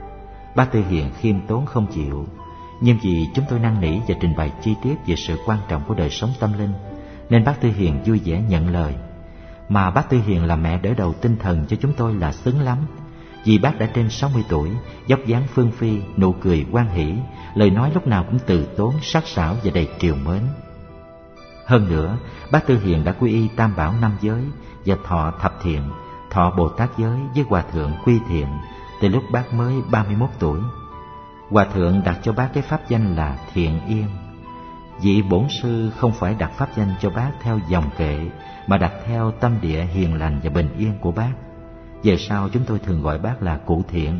Bác Tư Hiền khiêm tốn không chịu, nhưng vì chúng tôi năn nỉ và trình bày chi tiết về sự quan trọng của đời sống tâm linh, nên bác Tư Hiền vui vẻ nhận lời. Mà bác Tư Hiền là mẹ đỡ đầu tinh thần cho chúng tôi là xứng lắm, vì bác đã trên sáu mươi tuổi, vóc dáng phương phi, nụ cười hoan hỷ, lời nói lúc nào cũng từ tốn, sắc sảo và đầy trìu mến. Hơn nữa, bác Tư Hiền đã quy y tam bảo năm giới và thọ thập thiện, thọ Bồ Tát giới với Hòa Thượng Quy Thiện từ lúc bác mới ba mươi mốt tuổi. Hòa Thượng đặt cho bác cái pháp danh là Thiện Yên. Vị bổn sư không phải đặt pháp danh cho bác theo dòng kệ, mà đặt theo tâm địa hiền lành và bình yên của bác. Về sau chúng tôi thường gọi bác là Cụ Thiện.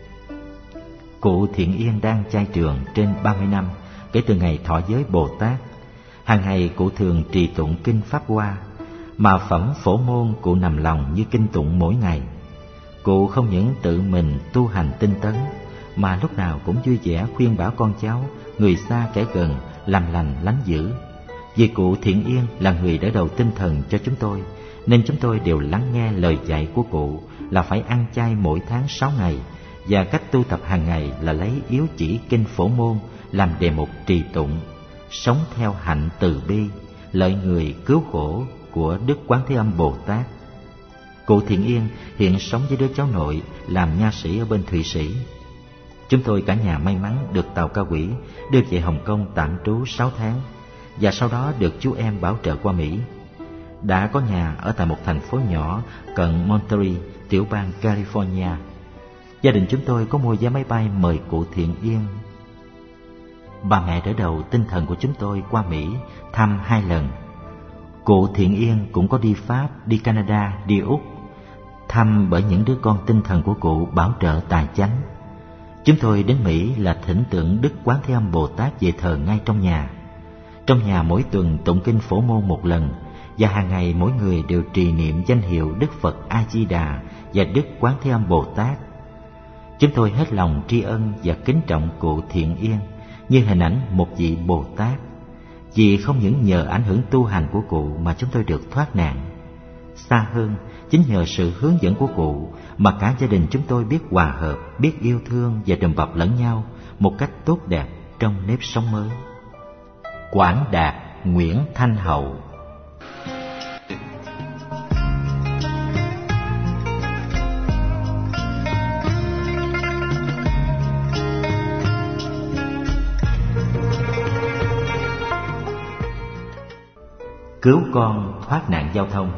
Cụ Thiện Yên đang cai trường trên ba mươi năm kể từ ngày thọ giới Bồ Tát. Hàng ngày cụ thường trì tụng kinh Pháp Hoa, mà phẩm phổ môn cụ nằm lòng như kinh tụng mỗi ngày. Cụ không những tự mình tu hành tinh tấn, mà lúc nào cũng vui vẻ khuyên bảo con cháu, người xa kẻ gần, làm lành lánh dữ. Vì cụ Thiện Yên là người đỡ đầu tinh thần cho chúng tôi, nên chúng tôi đều lắng nghe lời dạy của cụ là phải ăn chay mỗi tháng sáu ngày, và cách tu tập hàng ngày là lấy yếu chỉ kinh Phổ Môn làm đề mục trì tụng, sống theo hạnh từ bi, lợi người cứu khổ của Đức Quán Thế Âm Bồ Tát. Cụ Thiện Yên hiện sống với đứa cháu nội làm nha sĩ ở bên Thụy Sĩ. Chúng tôi cả nhà may mắn được tàu Cao Quỹ đưa về Hồng Kông tạm trú sáu tháng. và sau đó được chú em bảo trợ qua Mỹ. Đã có nhà ở tại một thành phố nhỏ cận Monterey, tiểu bang California. Gia đình chúng tôi có mua vé máy bay mời cụ Thiện Yên. Bà mẹ đỡ đầu tinh thần của chúng tôi qua Mỹ thăm hai lần. Cụ Thiện Yên cũng có đi Pháp, đi Canada, đi Úc, thăm bởi những đứa con tinh thần của cụ bảo trợ tài chánh. Chúng tôi đến Mỹ là thỉnh tượng Đức Quán Thế Âm Bồ Tát về thờ ngay trong nhà. Trong nhà mỗi tuần tụng kinh Phổ Môn một lần, và hàng ngày mỗi người đều trì niệm danh hiệu Đức Phật A Di Đà và Đức Quán Thế Âm Bồ Tát. Chúng tôi hết lòng tri ân và kính trọng cụ Thiện Yên như hình ảnh một vị Bồ Tát, vì không những nhờ ảnh hưởng tu hành của cụ mà chúng tôi được thoát nạn. Xa hơn, chính nhờ sự hướng dẫn của cụ mà cả gia đình chúng tôi biết hòa hợp, biết yêu thương và đùm bọc lẫn nhau một cách tốt đẹp trong nếp sống mới. Quảng Đạt, Nguyễn Thanh Hậu. Cứu con thoát nạn giao thông.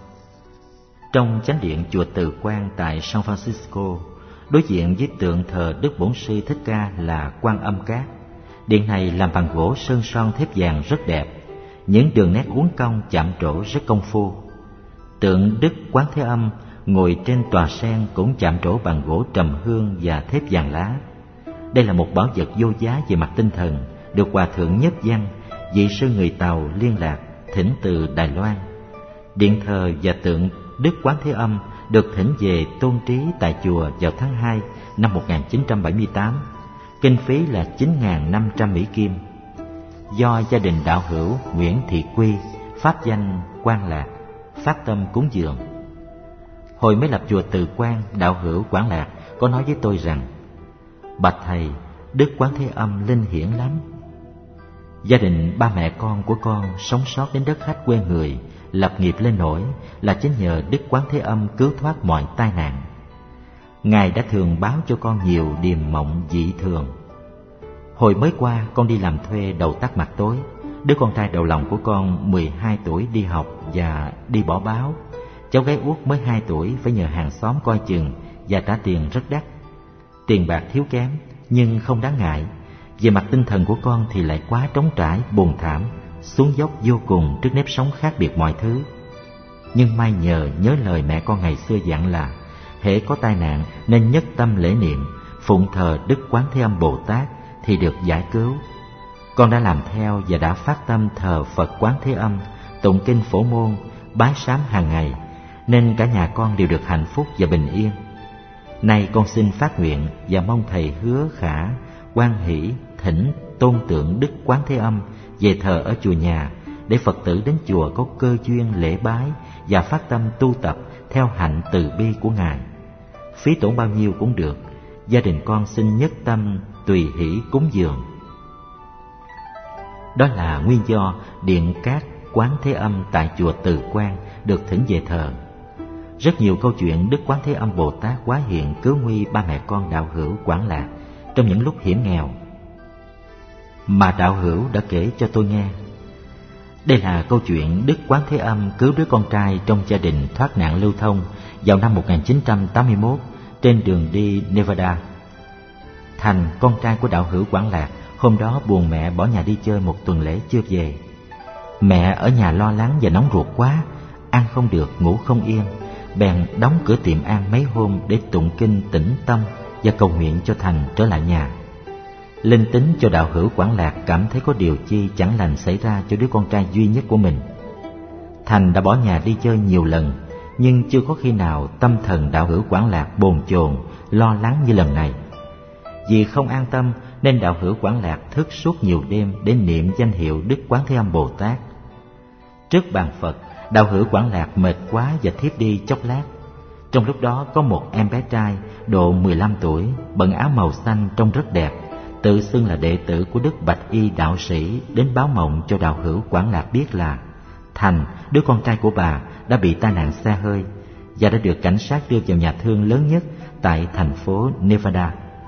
Trong chánh điện chùa Từ Quan tại San Francisco, đối diện với tượng thờ Đức Bổn Sư Thích Ca là Quan Âm Cát. Điện này làm bằng gỗ sơn son thép vàng rất đẹp, những đường nét uốn cong chạm trổ rất công phu. Tượng Đức Quán Thế Âm ngồi trên tòa sen cũng chạm trổ bằng gỗ trầm hương và thép vàng lá. Đây là một bảo vật vô giá về mặt tinh thần, được Hòa Thượng Nhất Văn, vị sư người Tàu liên lạc thỉnh từ Đài Loan. Điện thờ và tượng Đức Quán Thế Âm được thỉnh về tôn trí tại chùa vào tháng hai năm một nghìn chín trăm bảy mươi tám. Kinh phí là chín nghìn năm trăm Mỹ Kim. Do gia đình đạo hữu Nguyễn Thị Quy, pháp danh Quang Lạc, phát tâm cúng dường. Hồi mới lập chùa Từ Quan, đạo hữu Quảng Lạc có nói với tôi rằng: bạch thầy, Đức Quán Thế Âm linh hiển lắm. Gia đình ba mẹ con của con sống sót đến đất khách quê người, lập nghiệp lên nổi là chính nhờ Đức Quán Thế Âm cứu thoát mọi tai nạn. Ngài đã thường báo cho con nhiều điềm mộng dị thường. Hồi mới qua con đi làm thuê đầu tắt mặt tối. Đứa con trai đầu lòng của con mười hai tuổi đi học và đi bỏ báo. Cháu gái út mới hai tuổi phải nhờ hàng xóm coi chừng và trả tiền rất đắt. Tiền bạc thiếu kém nhưng không đáng ngại. Về mặt tinh thần của con thì lại quá trống trải, buồn thảm, xuống dốc vô cùng trước nếp sống khác biệt mọi thứ. Nhưng may nhờ nhớ lời mẹ con ngày xưa dặn là hễ có tai nạn nên nhất tâm lễ niệm, phụng thờ Đức Quán Thế Âm Bồ Tát thì được giải cứu. Con đã làm theo và đã phát tâm thờ Phật Quán Thế Âm, tụng kinh Phổ Môn, bái sám hàng ngày, nên cả nhà con đều được hạnh phúc và bình yên. Nay con xin phát nguyện và mong thầy Hứa Khả hoan hỷ thỉnh tôn tượng Đức Quán Thế Âm về thờ ở chùa nhà, để Phật tử đến chùa có cơ duyên lễ bái và phát tâm tu tập theo hạnh từ bi của Ngài. Phí tổn bao nhiêu cũng được, gia đình con xin nhất tâm tùy hỷ cúng dường. Đó là nguyên do điện cát Quán Thế Âm tại chùa Từ Quan được thỉnh về thờ. Rất nhiều câu chuyện Đức Quán Thế Âm Bồ Tát hóa hiện cứu nguy ba mẹ con đạo hữu Quảng Lạc trong những lúc hiểm nghèo mà đạo hữu đã kể cho tôi nghe. Đây là câu chuyện Đức Quán Thế Âm cứu đứa con trai trong gia đình thoát nạn lưu thông vào năm một nghìn chín trăm tám mươi mốt trên đường đi Nevada. Thành, con trai của đạo hữu Quảng Lạc, hôm đó buồn mẹ bỏ nhà đi chơi một tuần lễ chưa về. Mẹ ở nhà lo lắng và nóng ruột quá, ăn không được, ngủ không yên, bèn đóng cửa tiệm ăn mấy hôm để tụng kinh tĩnh tâm và cầu nguyện cho Thành trở lại nhà. Linh tính cho đạo hữu Quảng Lạc cảm thấy có điều chi chẳng lành xảy ra cho đứa con trai duy nhất của mình. Thành đã bỏ nhà đi chơi nhiều lần, nhưng chưa có khi nào tâm thần đạo hữu Quảng Lạc bồn chồn, lo lắng như lần này. Vì không an tâm nên đạo hữu Quảng Lạc thức suốt nhiều đêm để niệm danh hiệu Đức Quán Thế Âm Bồ Tát. Trước bàn Phật, đạo hữu Quảng Lạc mệt quá và thiếp đi chốc lát. Trong lúc đó có một em bé trai độ mười lăm tuổi, bận áo màu xanh trông rất đẹp, tự xưng là đệ tử của Đức Bạch Y đạo sĩ, đến báo mộng cho đạo hữu Quảng Lạc biết là Thành, đứa con trai của bà, đã bị tai nạn xe hơi và đã được cảnh sát đưa vào nhà thương lớn nhất tại thành phố Nevada.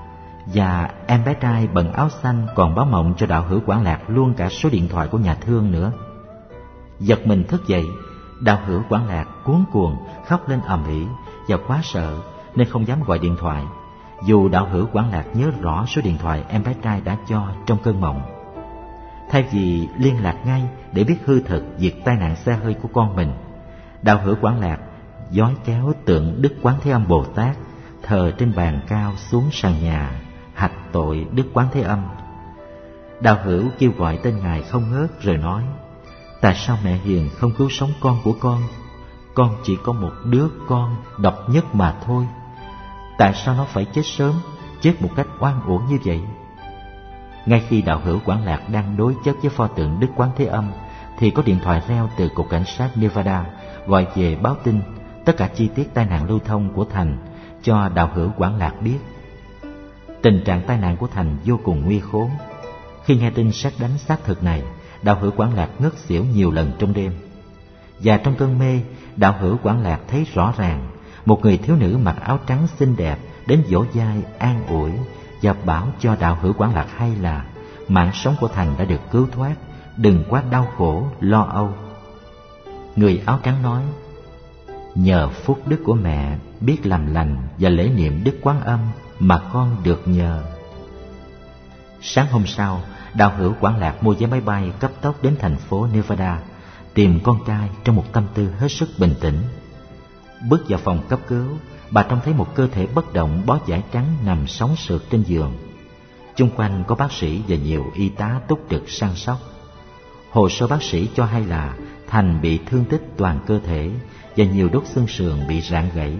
Và em bé trai bận áo xanh còn báo mộng cho đạo hữu Quảng Lạc luôn cả số điện thoại của nhà thương nữa. Giật mình thức dậy, đạo hữu Quảng Lạc cuống cuồng khóc lên ầm ĩ và quá sợ nên không dám gọi điện thoại, dù đạo hữu Quảng Lạc nhớ rõ số điện thoại em bé trai đã cho trong cơn mộng. Thay vì liên lạc ngay để biết hư thực việc tai nạn xe hơi của con mình, đạo hữu Quảng Lạc dói kéo tượng Đức Quán Thế Âm Bồ Tát thờ trên bàn cao xuống sàn nhà hạch tội Đức Quán Thế Âm. Đạo hữu kêu gọi tên Ngài không ngớt rồi nói: tại sao mẹ hiền không cứu sống con của con? Con chỉ có một đứa con độc nhất mà thôi. Tại sao nó phải chết sớm, chết một cách oan uổng như vậy? Ngay khi đạo hữu Quảng Lạc đang đối chất với pho tượng Đức Quán Thế Âm thì có điện thoại reo từ cục cảnh sát Nevada gọi về báo tin tất cả chi tiết tai nạn lưu thông của Thành cho đạo hữu Quảng Lạc biết. Tình trạng tai nạn của Thành vô cùng nguy khốn. Khi nghe tin sét đánh xác thực này, đạo hữu Quảng Lạc ngất xỉu nhiều lần trong đêm. Và trong cơn mê, đạo hữu Quảng Lạc thấy rõ ràng một người thiếu nữ mặc áo trắng xinh đẹp đến vỗ vai an ủi và bảo cho đạo hữu Quảng Lạc hay là mạng sống của Thành đã được cứu thoát, đừng quá đau khổ lo âu. Người áo trắng nói: nhờ phúc đức của mẹ biết làm lành và lễ niệm Đức Quán Âm mà con được nhờ. Sáng hôm sau, đạo hữu Quảng Lạc mua vé máy bay cấp tốc đến thành phố Nevada tìm con trai trong một tâm tư hết sức bình tĩnh. Bước vào phòng cấp cứu, bà trông thấy một cơ thể bất động bó vải trắng nằm sóng sượt trên giường. Chung quanh có bác sĩ và nhiều y tá túc trực săn sóc. Hồ sơ bác sĩ cho hay là Thành bị thương tích toàn cơ thể và nhiều đốt xương sườn bị rạn gãy.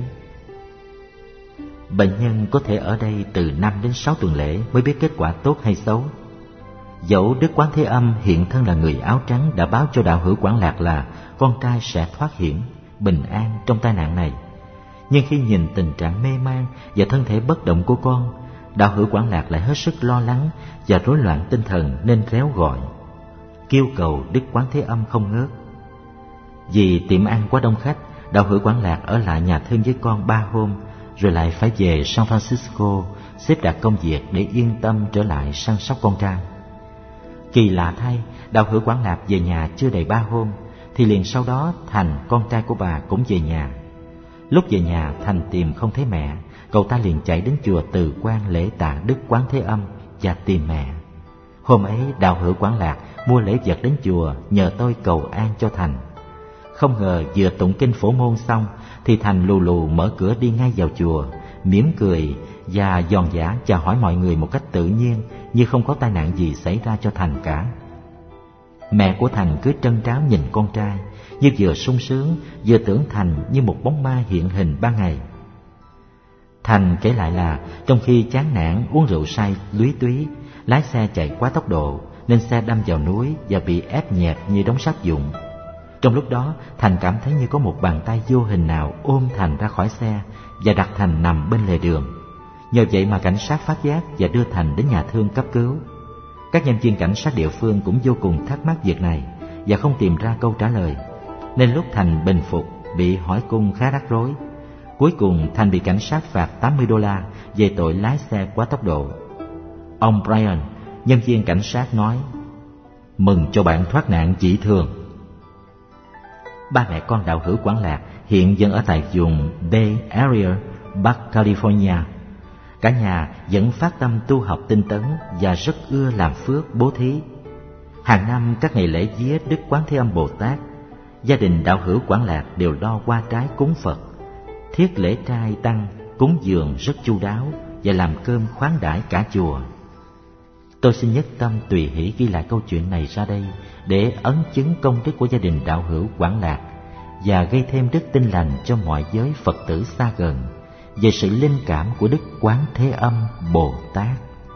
Bệnh nhân có thể ở đây từ năm đến sáu tuần lễ mới biết kết quả tốt hay xấu. Dẫu Đức Quán Thế Âm hiện thân là người áo trắng đã báo cho đạo hữu Quảng Lạc là con trai sẽ thoát hiểm, bình an trong tai nạn này, nhưng khi nhìn tình trạng mê man và thân thể bất động của con, đạo hữu Quảng Lạc lại hết sức lo lắng và rối loạn tinh thần nên réo gọi, kêu cầu Đức Quán Thế Âm không ngớt. Vì tiệm ăn quá đông khách, đạo hữu Quảng Lạc ở lại nhà thương với con ba hôm, rồi lại phải về San Francisco xếp đặt công việc để yên tâm trở lại săn sóc con trai. Kỳ lạ thay, đạo hữu Quảng Lạc về nhà chưa đầy ba hôm thì liền sau đó Thành, con trai của bà, cũng về nhà. Lúc về nhà, Thành tìm không thấy mẹ, cậu ta liền chạy đến chùa Từ Quan lễ tạ Đức Quán Thế Âm và tìm mẹ. Hôm ấy, đạo hữu Quảng Lạc mua lễ vật đến chùa nhờ tôi cầu an cho Thành. Không ngờ vừa tụng kinh Phổ Môn xong thì Thành lù lù mở cửa đi ngay vào chùa, mỉm cười và giòn giã chào hỏi mọi người một cách tự nhiên, như không có tai nạn gì xảy ra cho Thành cả. Mẹ của Thành cứ trân tráo nhìn con trai, như vừa sung sướng vừa tưởng Thành như một bóng ma hiện hình ban ngày. Thành kể lại là trong khi chán nản uống rượu say lúy túy, lái xe chạy quá tốc độ nên xe đâm vào núi và bị ép nhẹp như đống sắt vụn. Trong lúc đó, Thành cảm thấy như có một bàn tay vô hình nào ôm Thành ra khỏi xe và đặt Thành nằm bên lề đường. Nhờ vậy mà cảnh sát phát giác và đưa Thành đến nhà thương cấp cứu. Các nhân viên cảnh sát địa phương cũng vô cùng thắc mắc việc này và không tìm ra câu trả lời, nên lúc Thành bình phục bị hỏi cung khá rắc rối. Cuối cùng Thành bị cảnh sát phạt tám mươi đô la về tội lái xe quá tốc độ. Ông Brian, nhân viên cảnh sát, nói: mừng cho bạn thoát nạn chỉ thường. Ba mẹ con đạo hữu Quảng Lạc hiện vẫn ở tại vùng Bay Area, Bắc California. Cả nhà vẫn phát tâm tu học tinh tấn và rất ưa làm phước bố thí. Hàng năm các ngày lễ vía Đức Quán Thế Âm Bồ Tát, gia đình đạo hữu Quảng Lạc đều lo hoa trái cúng Phật, thiết lễ trai tăng, cúng dường rất chu đáo và làm cơm khoáng đãi cả chùa. Tôi xin nhất tâm tùy hỷ ghi lại câu chuyện này ra đây để ấn chứng công đức của gia đình đạo hữu Quảng Lạc và gây thêm đức tin lành cho mọi giới Phật tử xa gần về sự linh cảm của Đức Quán Thế Âm Bồ Tát.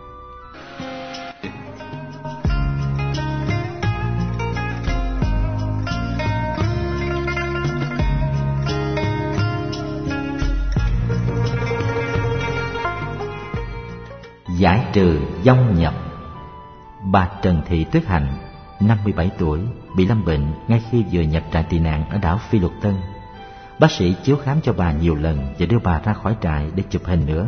Giải trừ vong nhập. Bà Trần Thị Tuyết Hạnh, năm mươi bảy tuổi, bị lâm bệnh ngay khi vừa nhập trại tị nạn ở đảo Phi Luật Tân. Bác sĩ chiếu khám cho bà nhiều lần và đưa bà ra khỏi trại để chụp hình nữa,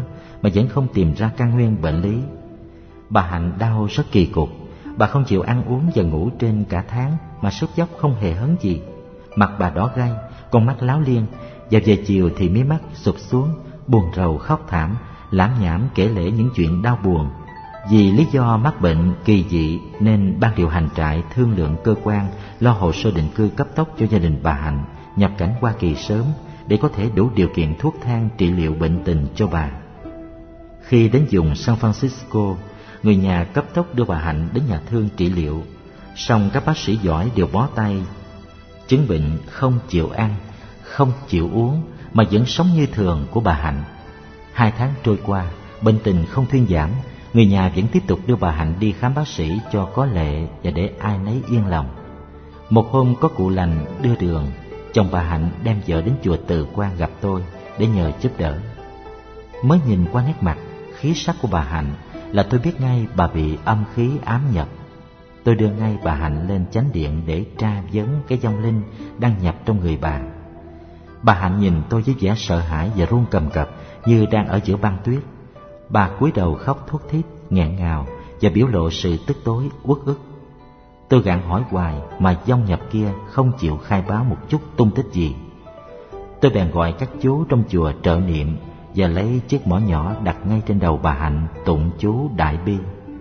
mà vẫn không tìm ra căn nguyên bệnh lý. Bà Hạnh đau rất kỳ cục. Bà không chịu ăn uống và ngủ trên cả tháng, mà sốt dốc không hề hấn gì. Mặt bà đỏ gay, con mắt láo liên, và về chiều thì mí mắt sụp xuống, buồn rầu khóc thảm, lảm nhảm kể lể những chuyện đau buồn. Vì lý do mắc bệnh kỳ dị nên ban điều hành trại thương lượng cơ quan lo hồ sơ định cư cấp tốc cho gia đình bà Hạnh nhập cảnh Hoa Kỳ sớm để có thể đủ điều kiện thuốc thang trị liệu bệnh tình cho bà. Khi đến vùng San Francisco, người nhà cấp tốc đưa bà Hạnh đến nhà thương trị liệu. Song các bác sĩ giỏi đều bó tay. Chứng bệnh không chịu ăn, không chịu uống mà vẫn sống như thường của bà Hạnh. Hai tháng trôi qua, bệnh tình không thuyên giảm. Người nhà vẫn tiếp tục đưa bà Hạnh đi khám bác sĩ cho có lệ và để ai nấy yên lòng. Một hôm có cụ lành đưa đường, chồng bà Hạnh đem vợ đến chùa Từ Quan gặp tôi để nhờ giúp đỡ. Mới nhìn qua nét mặt, khí sắc của bà Hạnh là tôi biết ngay bà bị âm khí ám nhập. Tôi đưa ngay bà Hạnh lên chánh điện để tra vấn cái vong linh đang nhập trong người bà. Bà Hạnh nhìn tôi với vẻ sợ hãi và run cầm cập như đang ở giữa băng tuyết. Bà cúi đầu khóc thút thít, nghẹn ngào và biểu lộ sự tức tối, uất ức. Tôi gạn hỏi hoài mà vong nhập kia không chịu khai báo một chút tung tích gì. Tôi bèn gọi các chú trong chùa trợ niệm và lấy chiếc mõ nhỏ đặt ngay trên đầu bà Hạnh tụng chú Đại Bi.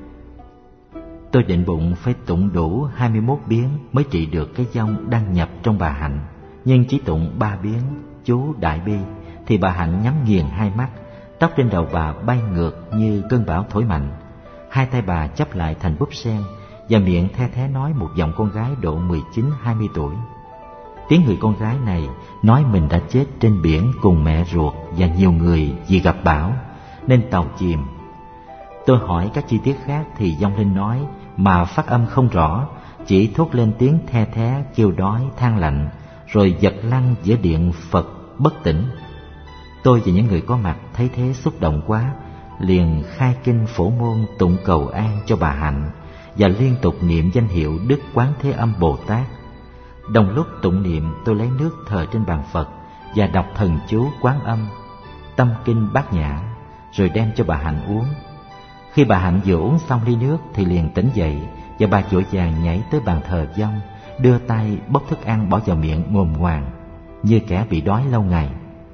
Tôi định bụng phải tụng đủ hai mươi mốt biến mới trị được cái vong đang nhập trong bà Hạnh, nhưng chỉ tụng ba biến chú Đại Bi thì bà Hạnh nhắm nghiền hai mắt, tóc trên đầu bà bay ngược như cơn bão thổi mạnh, hai tay bà chắp lại thành búp sen và miệng the thé nói một giọng con gái độ mười chín hai mươi tuổi. Tiếng người con gái này nói mình đã chết trên biển cùng mẹ ruột và nhiều người vì gặp bão nên tàu chìm. Tôi hỏi các chi tiết khác thì vong linh nói mà phát âm không rõ, chỉ thốt lên tiếng the thé kêu đói than lạnh rồi giật lăn giữa điện Phật bất tỉnh. Tôi và những người có mặt thấy thế xúc động quá, liền khai kinh phổ môn tụng cầu an cho bà Hạnh và liên tục niệm danh hiệu Đức Quán Thế Âm Bồ Tát. Đồng lúc tụng niệm, tôi lấy nước thờ trên bàn Phật và đọc thần chú Quán Âm, tâm kinh Bát Nhã, rồi đem cho bà Hạnh uống. Khi bà Hạnh vừa uống xong ly nước thì liền tỉnh dậy và bà vội vàng nhảy tới bàn thờ vong, đưa tay bốc thức ăn bỏ vào miệng ngồm ngoàm như kẻ bị đói lâu ngày.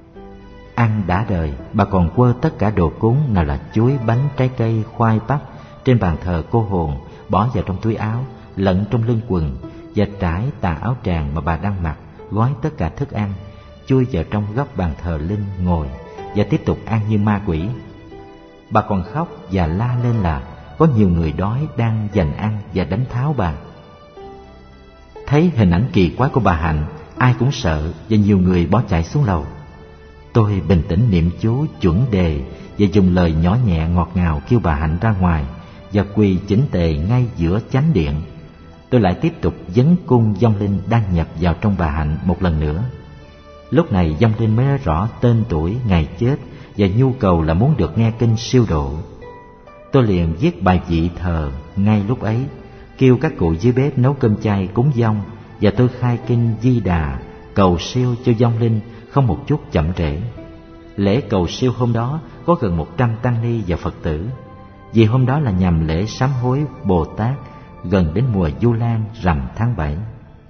Ăn đã đời, bà còn quơ tất cả đồ cúng, nào là chuối, bánh, trái cây, khoai, bắp trên bàn thờ cô hồn, bỏ vào trong túi áo, lẫn trong lưng quần và trải tà áo tràng mà bà đang mặc, gói tất cả thức ăn, chui vào trong góc bàn thờ linh ngồi và tiếp tục ăn như ma quỷ. Bà còn khóc và la lên là có nhiều người đói đang giành ăn và đánh tháo bà. Thấy hình ảnh kỳ quái của bà Hạnh, ai cũng sợ và nhiều người bỏ chạy xuống lầu. Tôi bình tĩnh niệm chú chuẩn đề và dùng lời nhỏ nhẹ ngọt ngào kêu bà Hạnh ra ngoài và quỳ chỉnh tề ngay giữa chánh điện. Tôi lại tiếp tục vấn cung vong linh đang nhập vào trong bà Hạnh một lần nữa. Lúc này vong linh mới nói rõ tên tuổi, ngày chết và nhu cầu là muốn được nghe kinh siêu độ. Tôi liền viết bài vị thờ ngay lúc ấy, kêu các cụ dưới bếp nấu cơm chay cúng vong, và tôi khai kinh Di Đà cầu siêu cho vong linh không một chút chậm trễ. Lễ cầu siêu hôm đó có gần một trăm tăng ni và Phật tử, vì hôm đó là nhằm lễ sám hối Bồ Tát gần đến mùa Vu Lan rằm tháng bảy.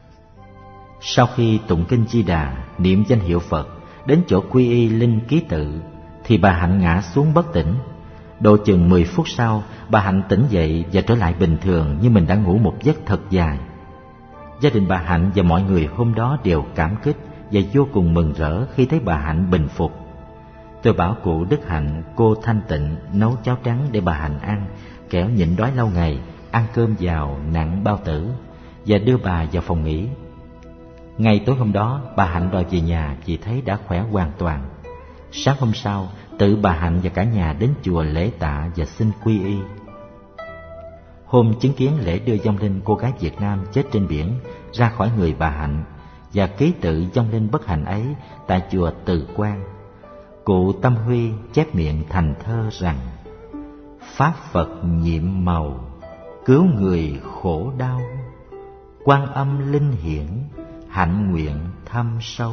Sau khi tụng kinh Di Đà, niệm danh hiệu Phật, đến chỗ quy y linh ký tự thì bà Hạnh ngã xuống bất tỉnh. Độ chừng mười phút sau, bà Hạnh tỉnh dậy và trở lại bình thường như mình đã ngủ một giấc thật dài. Gia đình bà Hạnh và mọi người hôm đó đều cảm kích và vô cùng mừng rỡ khi thấy bà Hạnh bình phục. Tôi bảo cụ Đức Hạnh, cô Thanh Tịnh nấu cháo trắng để bà Hạnh ăn, kẻo nhịn đói lâu ngày, ăn cơm vào nặng bao tử, và đưa bà vào phòng nghỉ. Ngày tối hôm đó, bà Hạnh đòi về nhà vì thấy đã khỏe hoàn toàn. Sáng hôm sau, tự bà Hạnh và cả nhà đến chùa lễ tạ và xin quy y. Hôm chứng kiến lễ đưa vong linh cô gái Việt Nam chết trên biển ra khỏi người bà Hạnh và ký tự vong linh bất hạnh ấy tại chùa Từ Quan, cụ Tâm Huy chép miệng thành thơ rằng: Pháp Phật nhiệm màu, cứu người khổ đau, Quan Âm linh hiển, hạnh nguyện thâm sâu.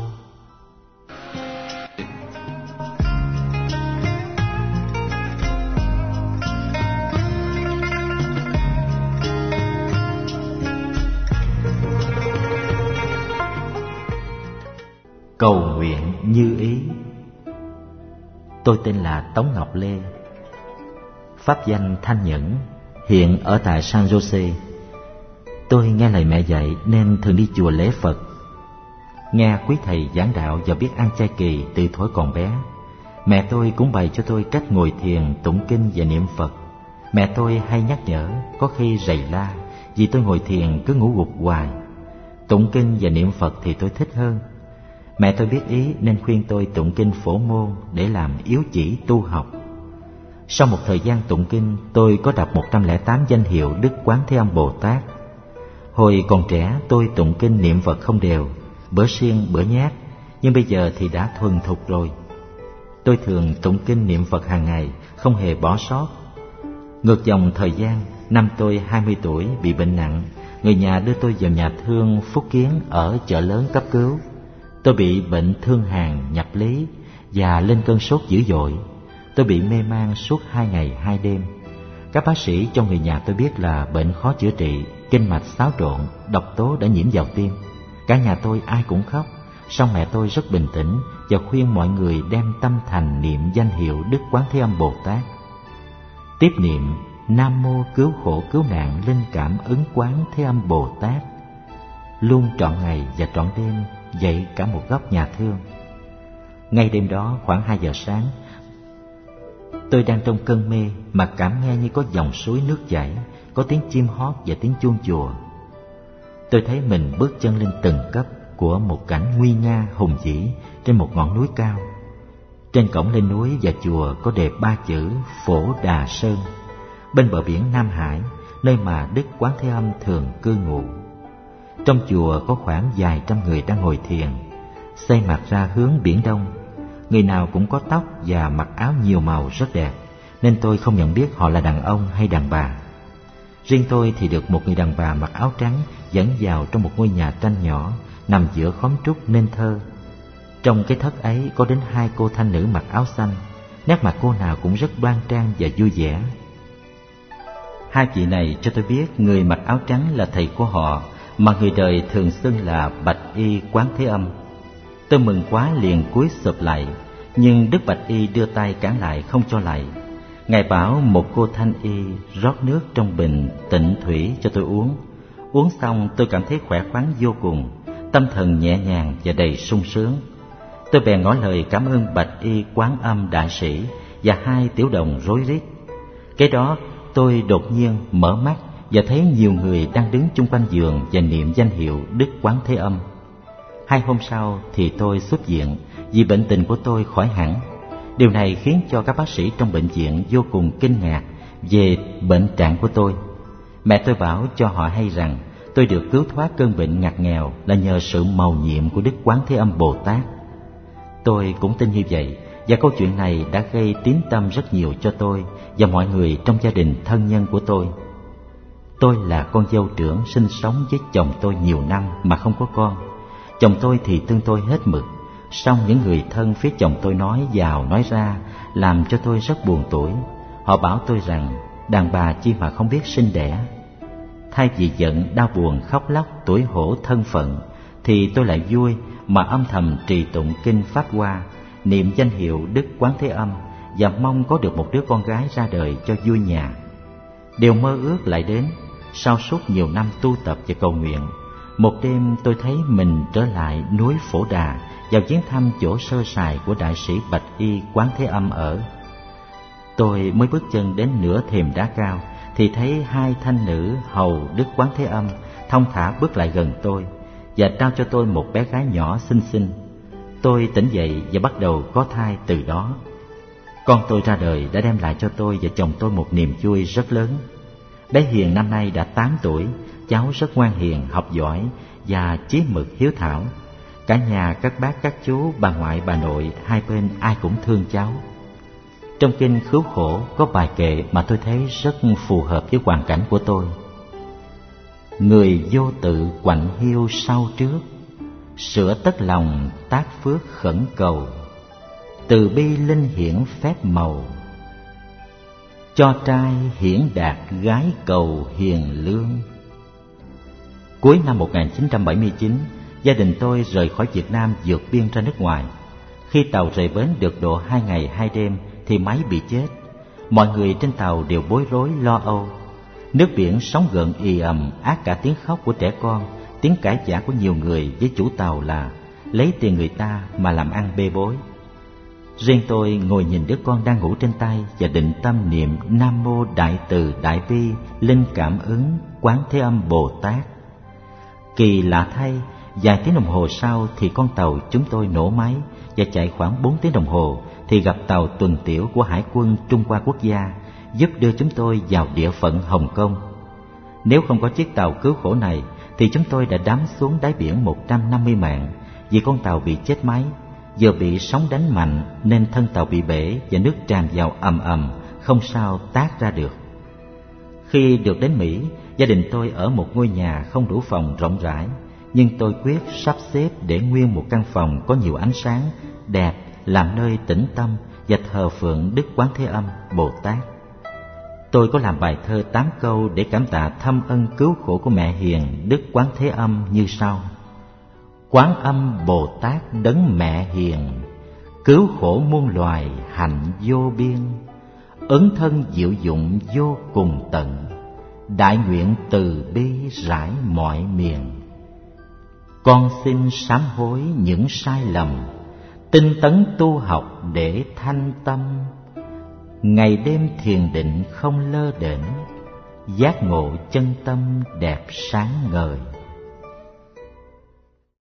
cầu nguyện như ý. Tôi tên là Tống Ngọc Lê, pháp danh Thanh Nhẫn, hiện ở tại San Jose. Tôi nghe lời mẹ dạy nên thường đi chùa lễ Phật, nghe quý thầy giảng đạo và biết ăn chay kỳ từ thuở còn bé. Mẹ tôi cũng bày cho tôi cách ngồi thiền, tụng kinh và niệm Phật. Mẹ tôi hay nhắc nhở, có khi rầy la vì tôi ngồi thiền cứ ngủ gục hoài. Tụng kinh và niệm Phật thì tôi thích hơn. Mẹ tôi biết ý nên khuyên tôi tụng kinh Phổ Môn để làm yếu chỉ tu học. Sau một thời gian tụng kinh, tôi có đọc một trăm lẻ tám danh hiệu Đức Quán Thế Âm Bồ Tát. Hồi còn trẻ tôi tụng kinh niệm Phật không đều, bữa siêng bữa nhát, nhưng bây giờ thì đã thuần thục rồi. Tôi thường tụng kinh niệm Phật hàng ngày, không hề bỏ sót. Ngược dòng thời gian, năm tôi hai mươi tuổi bị bệnh nặng, người nhà đưa tôi vào nhà thương Phúc Kiến ở chợ lớn cấp cứu. Tôi bị bệnh thương hàn nhập lý và lên cơn sốt dữ dội. Tôi bị mê man suốt hai ngày hai đêm. Các bác sĩ cho người nhà tôi biết là bệnh khó chữa trị, kinh mạch xáo trộn, độc tố đã nhiễm vào tim. Cả nhà tôi ai cũng khóc, song mẹ tôi rất bình tĩnh và khuyên mọi người đem tâm thành niệm danh hiệu Đức Quán Thế Âm Bồ Tát. Tiếp niệm Nam Mô Cứu Khổ Cứu Nạn Linh Cảm Ứng Quán Thế Âm Bồ Tát, luôn trọn ngày và trọn đêm dậy cả một góc nhà thương. Ngay đêm đó khoảng hai giờ sáng, tôi đang trong cơn mê mà cảm nghe như có dòng suối nước chảy, có tiếng chim hót và tiếng chuông chùa. Tôi thấy mình bước chân lên từng cấp của một cảnh nguy nga hùng vĩ trên một ngọn núi cao. Trên cổng lên núi và chùa có đề ba chữ Phổ Đà Sơn, bên bờ biển Nam Hải, nơi mà Đức Quán Thế Âm thường cư ngụ. Trong chùa có khoảng vài trăm người đang ngồi thiền, xoay mặt ra hướng biển đông. Người nào cũng có tóc và mặc áo nhiều màu rất đẹp, nên tôi không nhận biết họ là đàn ông hay đàn bà. Riêng tôi thì được một người đàn bà mặc áo trắng dẫn vào trong một ngôi nhà tranh nhỏ nằm giữa khóm trúc nên thơ. Trong cái thất ấy có đến hai cô thanh nữ mặc áo xanh, nét mặt cô nào cũng rất đoan trang và vui vẻ. Hai chị này cho tôi biết người mặc áo trắng là thầy của họ, mà người đời thường xưng là Bạch Y Quán Thế Âm. Tôi mừng quá liền cúi sụp lại, nhưng Đức Bạch Y đưa tay cản lại không cho lạy. Ngài bảo một cô thanh y rót nước trong bình tịnh thủy cho tôi uống. Uống xong tôi cảm thấy khỏe khoắn vô cùng, tâm thần nhẹ nhàng và đầy sung sướng. Tôi bèn ngỏ lời cảm ơn Bạch Y Quán Âm Đại Sĩ và hai tiểu đồng rối rít. Kế đó tôi đột nhiên mở mắt và thấy nhiều người đang đứng chung quanh giường và niệm danh hiệu Đức Quán Thế Âm. Hai hôm sau thì tôi xuất viện vì bệnh tình của tôi khỏi hẳn. Điều này khiến cho các bác sĩ trong bệnh viện vô cùng kinh ngạc về bệnh trạng của tôi. Mẹ tôi bảo cho họ hay rằng tôi được cứu thoát cơn bệnh ngặt nghèo là nhờ sự mầu nhiệm của Đức Quán Thế Âm Bồ Tát. Tôi cũng tin như vậy, và câu chuyện này đã gây tín tâm rất nhiều cho tôi và mọi người trong gia đình thân nhân của tôi. Tôi là con dâu trưởng sinh sống với chồng tôi nhiều năm mà không có con. Chồng tôi thì thương tôi hết mực, song những người thân phía chồng tôi nói vào nói ra làm cho tôi rất buồn tủi. Họ bảo tôi rằng đàn bà chi mà không biết sinh đẻ. Thay vì giận, đau buồn, khóc lóc, tủi hổ thân phận, thì tôi lại vui mà âm thầm trì tụng kinh Pháp Hoa, niệm danh hiệu Đức Quán Thế Âm và mong có được một đứa con gái ra đời cho vui nhà. Điều mơ ước lại đến. Sau suốt nhiều năm tu tập và cầu nguyện, một đêm tôi thấy mình trở lại núi Phổ Đà vào chuyến thăm chỗ sơ sài của đại sĩ Bạch Y Quán Thế Âm ở. Tôi mới bước chân đến nửa thềm đá cao thì thấy hai thanh nữ hầu Đức Quán Thế Âm thong thả bước lại gần tôi và trao cho tôi một bé gái nhỏ xinh xinh. Tôi tỉnh dậy và bắt đầu có thai từ đó. Con tôi ra đời đã đem lại cho tôi và chồng tôi một niềm vui rất lớn. Bé Hiền năm nay đã tám tuổi, cháu rất ngoan hiền, học giỏi và chí mực hiếu thảo. Cả nhà các bác các chú, bà ngoại bà nội hai bên ai cũng thương cháu. Trong kinh Cứu Khổ có bài kệ mà tôi thấy rất phù hợp với hoàn cảnh của tôi. Người vô tự quạnh hiu sau trước, sửa tất lòng tác phước khẩn cầu, từ bi linh hiển phép màu, cho trai hiển đạt gái cầu hiền lương. Cuối năm một nghìn chín trăm bảy mươi chín, gia đình tôi rời khỏi Việt Nam vượt biên ra nước ngoài. Khi tàu rời bến được độ hai ngày hai đêm thì máy bị chết. Mọi người trên tàu đều bối rối lo âu. Nước biển sóng gợn ì ầm, át cả tiếng khóc của trẻ con, tiếng cãi vã của nhiều người với chủ tàu là lấy tiền người ta mà làm ăn bê bối. Riêng tôi ngồi nhìn đứa con đang ngủ trên tay và định tâm niệm Nam Mô Đại Từ Đại Bi Linh Cảm Ứng Quán Thế Âm Bồ Tát. Kỳ lạ thay, vài tiếng đồng hồ sau thì con tàu chúng tôi nổ máy, và chạy khoảng bốn tiếng đồng hồ thì gặp tàu tuần tiễu của Hải quân Trung Hoa Quốc gia, giúp đưa chúng tôi vào địa phận Hồng Kông. Nếu không có chiếc tàu cứu khổ này thì chúng tôi đã đắm xuống đáy biển một trăm năm mươi mạng, vì con tàu bị chết máy, vừa bị sóng đánh mạnh nên thân tàu bị bể và nước tràn vào ầm ầm, không sao tát ra được. Khi được đến Mỹ, gia đình tôi ở một ngôi nhà không đủ phòng rộng rãi, nhưng tôi quyết sắp xếp để nguyên một căn phòng có nhiều ánh sáng, đẹp, làm nơi tĩnh tâm và thờ phượng Đức Quán Thế Âm Bồ Tát. Tôi có làm bài thơ tám câu để cảm tạ thâm ân cứu khổ của mẹ hiền Đức Quán Thế Âm như sau: Quán Âm Bồ Tát đấng mẹ hiền, cứu khổ muôn loài hạnh vô biên, ấn thân diệu dụng vô cùng tận, đại nguyện từ bi rải mọi miền. Con xin sám hối những sai lầm, tinh tấn tu học để thanh tâm, ngày đêm thiền định không lơ đễnh, giác ngộ chân tâm đẹp sáng ngời.